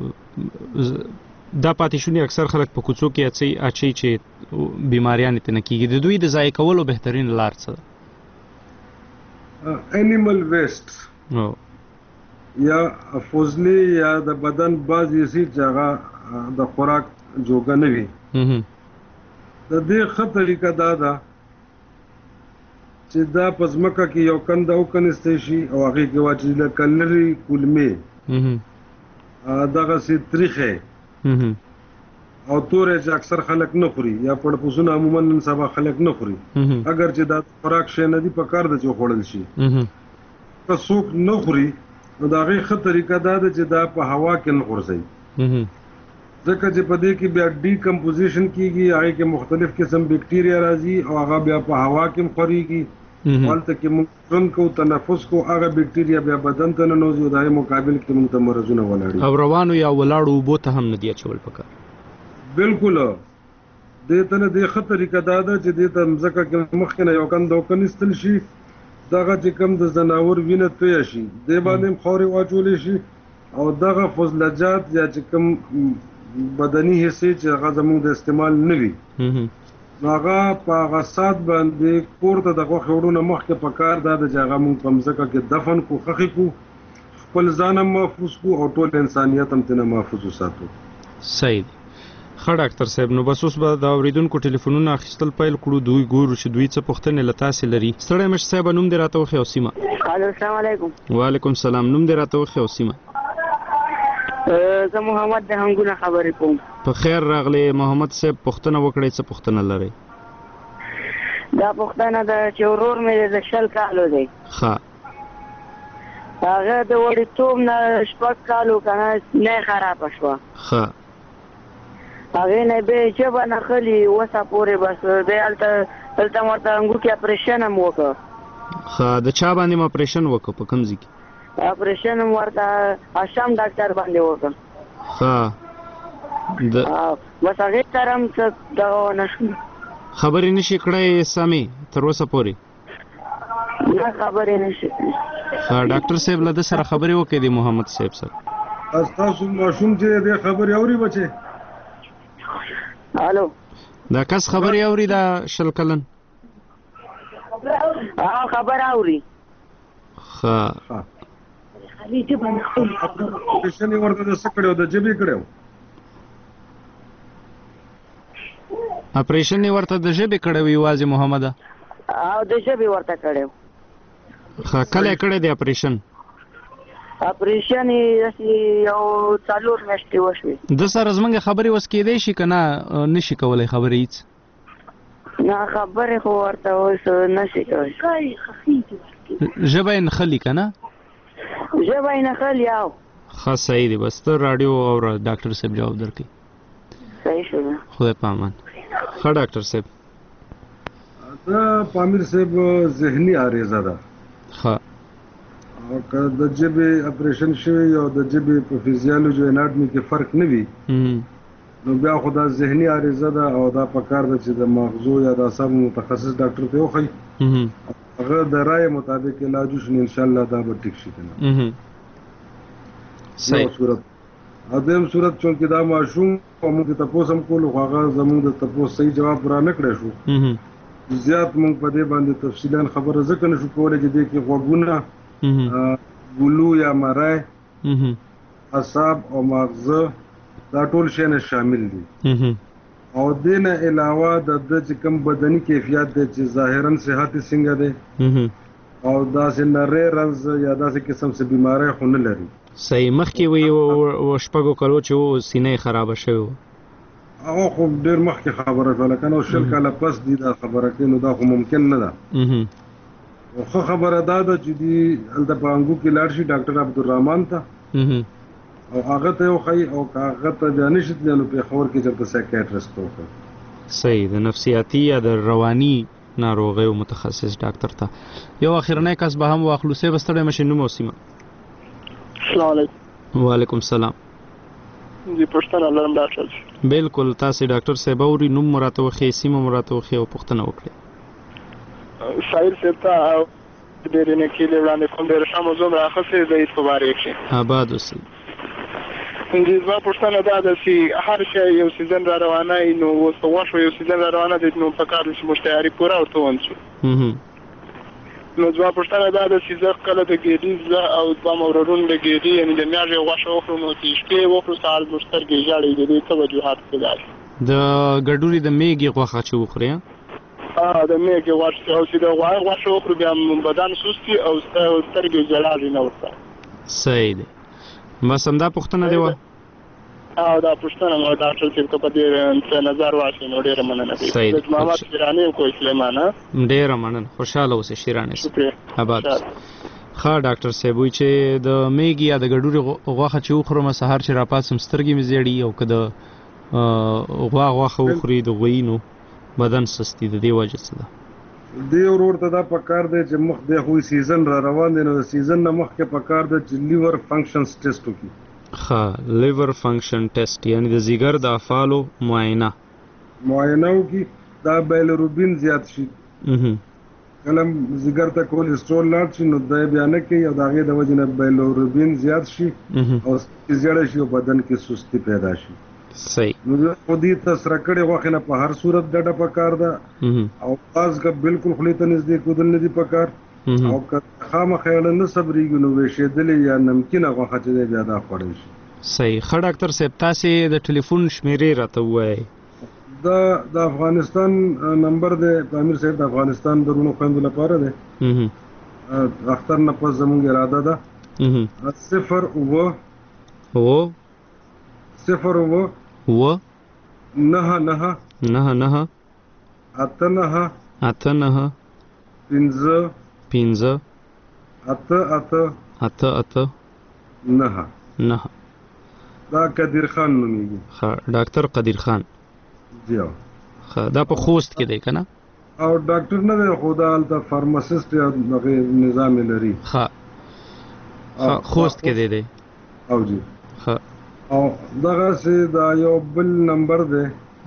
دا پاتې شونې اکثر خلک په کوڅو کې اچوي اچوي چې بیماریانې ته نه کېږي د دوی د ضایع کولو بهترین لار څه ده انیمل ویسټ یا فوزلي یا د بدن بعضې سي چې هغه د خوراک جوګه نه وي د دې ښه طریقه دا ده چې دا په ځمکه کې یو کنده وکنیستی شي او هغې کې واچوي لکه لرې کولمې دغسې تریخې او تورې چې اکثر خلک نه خوري یا پړپوسونه عموما نن سبا خلک نه خوري اگر چې دا خوراک شی نه دي په کار ده چې وخوړل شي که څوک نه خوري نو د هغې ښه طریقه دا ده چې دا په هوا کې نه غورځوي ځکه چې په دې کې بیا ډي کمپوزیشن کېږي هغې کې مختلف قسم بیکټیریا راځي او هغه بیا په هوا کې هم خورېږي هلته کې موږ ژوند کوو تنفس کوو هغه بیکټیریا بیا بدن ته ننوځي او د هغې مقابل کې موږ ته مرضونه ولاړي او روانو یا ولاړو اوبو ته هم نه دي اچول پکار بالکل دې ته نه دې ښه طریقه دا ده چې دې ته مځکه کې مخکې نه یو کنده وکنیستل شي دغه چې کوم د زناور وینه تویه شي دې باندې هم خاورې واچولی شي او دغه فضلجات یا چې کوم بدني حصې چې هغه زموږ د استعمال نه وي نو هغه په هغه سات باندې پورته د غوښې وړونه مخکې په کار دا ده چې هغه موږ په مځکه کې دفن کړو ښخې کړو خپل ځان هم محفوظ کړو او ټول انسانیت هم ترنه محفوظ وساتو صحیح ښه ډاکټر صاحب نو بس اوس به د اوریدونکو ټلیفونونه اخیستل پیل کړو دوی ګورو چې دوی څه پوښتنې له تاسې لري. ستړی مشه صاحب نوم دې راته وښیه او سیمه. الو السلام علیکم. وعلیکم السلام. نوم دې راته وښیه او سیمه. زه محمد د هنګونه خبرې کوم. په خیر راغلی محمد صاحب پوښتنه وکړئ څه پوښتنه لرئ؟ دا پوښتنه ده چې ورور مې د شل کالو دی. ښه هغه د وړیتوب نه شپږ کالو که نه نه خرابه شوه. ښه هغې نه بیا یې ژبه نښلي اوسه پورې بس دی هلته دلته مې ورته انګوکې اپریشن هم وکړ. ښه د چا باندې م اپریشن وکړ په کوم ځای کې؟ اپریشن هم ورته اشام ډاکټر باندې وکړ. ښه بس هغې سره هم څه دغه ونه شو. خبرې نشي کړی سمې تر اوسه پورې؟ نه خبرې نشي. ښه ډاکټر صاحب له ده سره خبرې وکړې دي محمد صاحب سره؟ ستاسو ماشوم چې دې خبرې اوري بچې؟ الو دا کس خبرې اوري دا شل کلن؟ هغه خبر اوري. ښه اپریشن یې ورته د څه کړی و د ژبې کړی و؟ اپریشن یې ورته د ژبې کړی و یوازې محمده؟ او د ژبې ورته کړی و. ښه کله یې کړی دی اپریشن؟ اپریشن یې داسې یو څلور میاشتې وشوې. ده سره زموږ خبرې اوس کېدی شي که نه نشي کولی خبرې هېڅ؟ نه خبرې خو ورته اوس نشي کولی. ژبه یې نښلي که نه؟ ژبه یې نښلي او ښه صحیح دی بس ته راډیو اوره ډاکټر صاحب جواب درکوي. صحیح شو ده. خدای په امان. ښه ډاکټر صاحب دا پامیر صاحب ذهني عارضه ده. ښه او که د ژبې اپریشن شوی او د ژبې په فزیالوجي او اناټمي کې فرق نه وي نو بیا خو دا ذهني عارضه ده او دا پکار ده چې د مغزو یا د اعصابو متخصص ډاکټر ته وښایي هغه د رایې مطابق علاج وشي نو انشاءالله دا به ټیک شي که نه. صحیح صورت او دویم صورت چونکې دا ماشوم او موږ تپوس هم کولو خو هغه زموږ د تپوس صحیح جواب را نه کړی شو. زیات موږ په دې باندې تفصیلا خبره ځکه نه شو کولی چې دې کې غوږونه ګلو یا مرای اعصاب او مغزه دا ټول شیان شامل دي. او دې نه علاوه د ده چې کوم بدني کیفیت دی چې ظاهرا صحت یې څنګه دی او داسې نری رنځ یا داسې قسم څه بیماری خو نه لري. صحیح مخکې وی و شپږو کالو چې و سینه یې خرابه شوې وه هغه خو ډېر مخکې خبره شوله که نه شل کاله پس دي دا خبره کوي نو دا خو ممکن نه ده. خو ښه خبره دا ده چې دوی هلته په انګو کې لاړ شي ډاکټر عبدالرحمان ته او هغه ته یې وښایي او که هغه ته بیا نشي تللی نو پېښور کې چېرته سایکیاټرسټ ته وښایي. صحیح د نفسیاتي یا د رواني ناروغیو متخصص ډاکټر ته. یو اخرنی کس به هم واخلو. صاحب ستړی مشې نوم او سیمه. السلام علیکم. وعلیکم السلام. جی پوښتنه لرم ډاکټر. بالکل تاسې ډاکټر صاحب اوري نوم مو راته وښیئ سیمه مو راته وښیئ او پوښتنه وکړئ. ساحل صاحب ته ډېرې نیکۍ وړاندې کوم ډېره ښه موضوع مې راخیستې د عید مبارک شي. آباد اوسئ. زما پوښتنه دا ده چې هر شی یو سیزن را روانه وي نو اوس په غوښو یو سیزن را روانه دی نو پکار ده چې موږ تیاري پوره ورته ونشو. نو زما پوښتنه دا ده چې زه کله د ګیډي زه او دوه مې ورورونه د ګیډي یعنې د میاشتې غوښه وخورو نو چې شپې وخورو سهار زموږ سترګې ژاړي د دې څه وجوهات کېدای شي؟ د ګډوري د میږې غوښه چې وخورې د میږې غوښه او چې د غوایي غوښه وخورو بیا بدن سست وي او سترګې ژړاږي نه ورسره. صحیح دی بس همدا پوښتنه دی وه. او دا پوښتنه مو ډاکټر صاحب که په دې نظر واچوي نو ډېره مننه کوي. صحیح دی محمد شیراني یم کوی سلیمان. ډېره مننه خوشحاله اوسئ شیراني صاحب. آباد ښه ډاکټر صاحب وایي چې د میږي یا د ګډوري غوښه چې وخورم سهار چې راپاڅم سترګې مې زیړي او که د غوا غوښه وخوري د غویي نو بدن سستي د دې وجه څه ده؟ دې ورور ته دا پکار دی چې مخ دی خو سیزن را روان دی نو د سیزن نه مخکې پکار دی چې لیور فنکشنز ټیسټ وکړي. ښه لیور فنکشن ټیسټ یعنې د ځیګر د افعالو معاینه معاینه وکړي دا بیلروبین زیات شي. کله ځیګر ته کولېسټرول لاړ شي نو دا یې بیا نه کوي او د هغې د وجې نه بیلروبین زیات شي او زیړه شي او بدن کې سستي پیدا شي. صحیح نو خو دې ته سره کړې غوښې نه په هر صورت ډډه پکار ده او بعض که بالکل خولې ته نږدې کودل نه دي پکار او که خامخا یې نه صبرېږي نو ویشېدلې یا نمکینه غوښه چې دی بیا دا خوړی شي. صحیح. ښه ډاکټر صاحب تاسې د ټلیفون شمیرې راته ووایئ. دا د افغانستان نمبر دی امیر صاحب، د افغانستان درونو خویندو لپاره دی. اختر نه پس زموږ اراده ده صفر اوه اوه صفر اوه اوه نهه نهه نهه نهه اته نهه اته نهه پنځه پنځه اته اته اته اته نهه نهه. دا قدیر خان نومیږي. ښه ډاکټر قدیر خان. جی ښه دا په خوست کې دی که نه؟ او ډاکټر نه دی خو دا هلته فارماسیسټ یا دغه نظام یې لري. ښه خوست کې دی دی. او جی ښه. او دغسې دا یو بل نمبر دی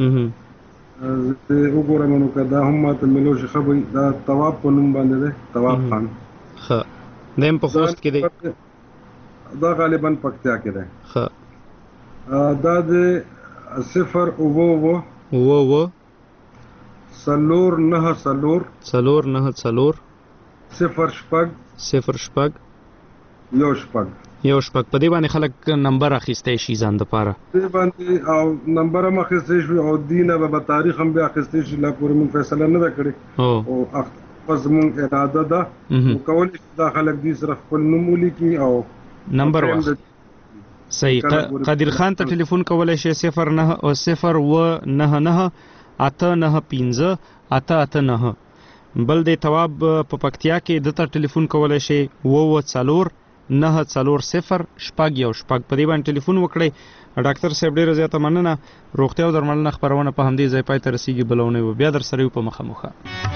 زه وګورم نو که دا هم ماته میلو شي ښه به دا تواب په نوم باندې دی، تواب خان. ښه دا هم په خوست کې دی؟ دا غالبا پکتیا کې دی. ښه دا دی صفر اوه اوه اوه اوه څلور نهه څلور څلور نهه څلور صفر شپږ صفر شپږ یو شپږ یو شپږ. په دې باندې خلک نمبر اخیستی شي ځان دپاره؟ دې باندې او نمبر هم اخیستی شي او دې نه به تاریخ هم بیا اخیستی شي. لا پورې مونږ فیصله نه ده کړې او بس مونږ اراده ده کولی شي دا خلک دې سره خپل نوم ولیکي او نمبر واخلي. صحیح. قدیر خان ته ټلیفون کولی شي صفر نهه او صفر اوه نهه نهه اته نهه پنځه اته اته نهه. بل دی تواب په پکتیا کې ده ته ټلیفون کولی شي اوه اوه څلور نهه څلور صفر شپږ یو شپږ. په دې باندې ټلیفون وکړئ. ډاکټر صاحب ډېره زیاته مننه. روغتیا او درملنه خپرونه په همدې ځای پای ته رسېږي. بله اونۍ به بیا در سره یو په مخه مخه.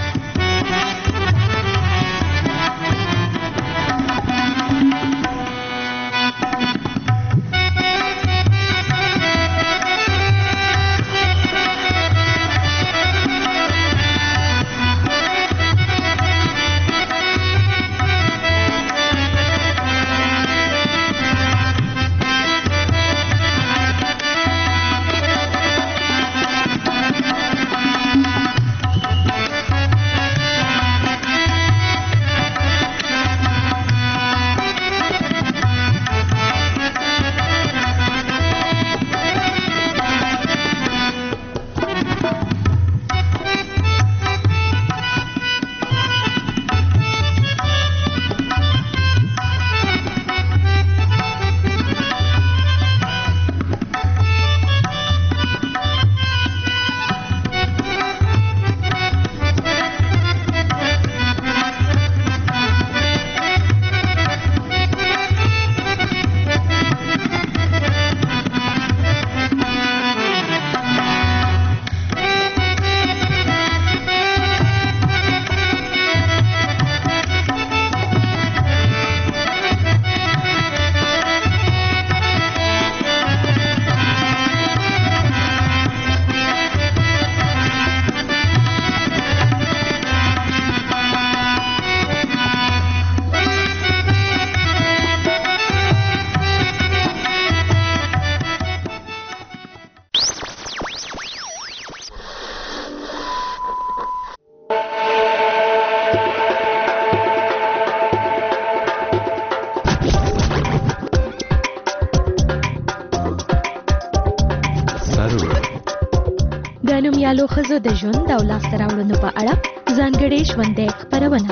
نومیالو ښځو د ژوند او لاسته راوړنو په اړه ځانګړې ژوندۍ خپرونه.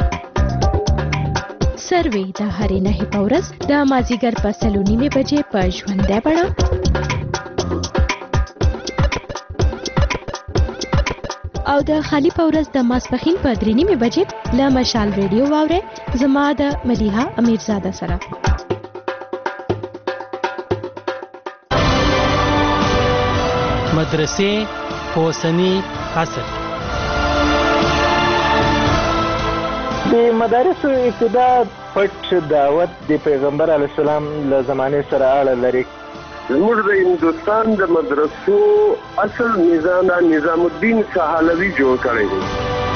سروې د هرې نهې په ورځ د مازدیګر په سلو نیمې بجې په ژوندۍ بڼه او د خالي په ورځ د ماسپښین په درې نیمې بجې له مشال ریډیو واورئ زما د ملیحه امیرزاده سره. مدرسې په اوسني عصر. د مدارسو ابتدا پټ دعوت د پیغمبر علیه السلام له زمانې سره اړه لري. زموږ د هندوستان د مدرسو اصل نظام نظام الدین سهالوي جوړ کړی دی.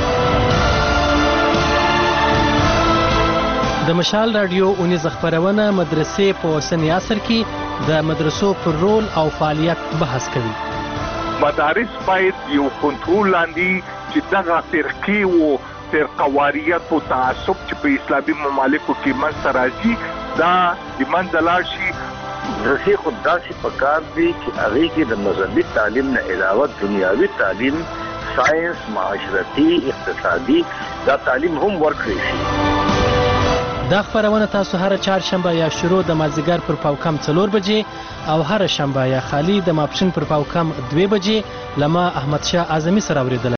د مشال رادیو اونیز خبرونه مدرسې په اوسني عصر کې د مدرسو پر رول او فعالیت بحث کوي. مدارس باید یو کنټرول لاندې چې دغه فرقې او فرقواریت او تعصب چې په اسلامي ممالکو کې منځته راځي دا د منځه لاړ شي. مدرسې خو داسې پکار دي چې هغې کې د مذهبي تعلیم نه علاوه دنیاوي تعلیم، ساینس، معاشرتي، اقتصادي دا تعلیم هم ورکړی شي. دا خبرونه تاسو هر چهارشنبه یا شروع د مازدیګر پر پاوکم څلور بجې او هر شنبه یا خالی د ماپښین پر پاوکم دوه بجې لما احمد شاه اعظمي سره اوریدل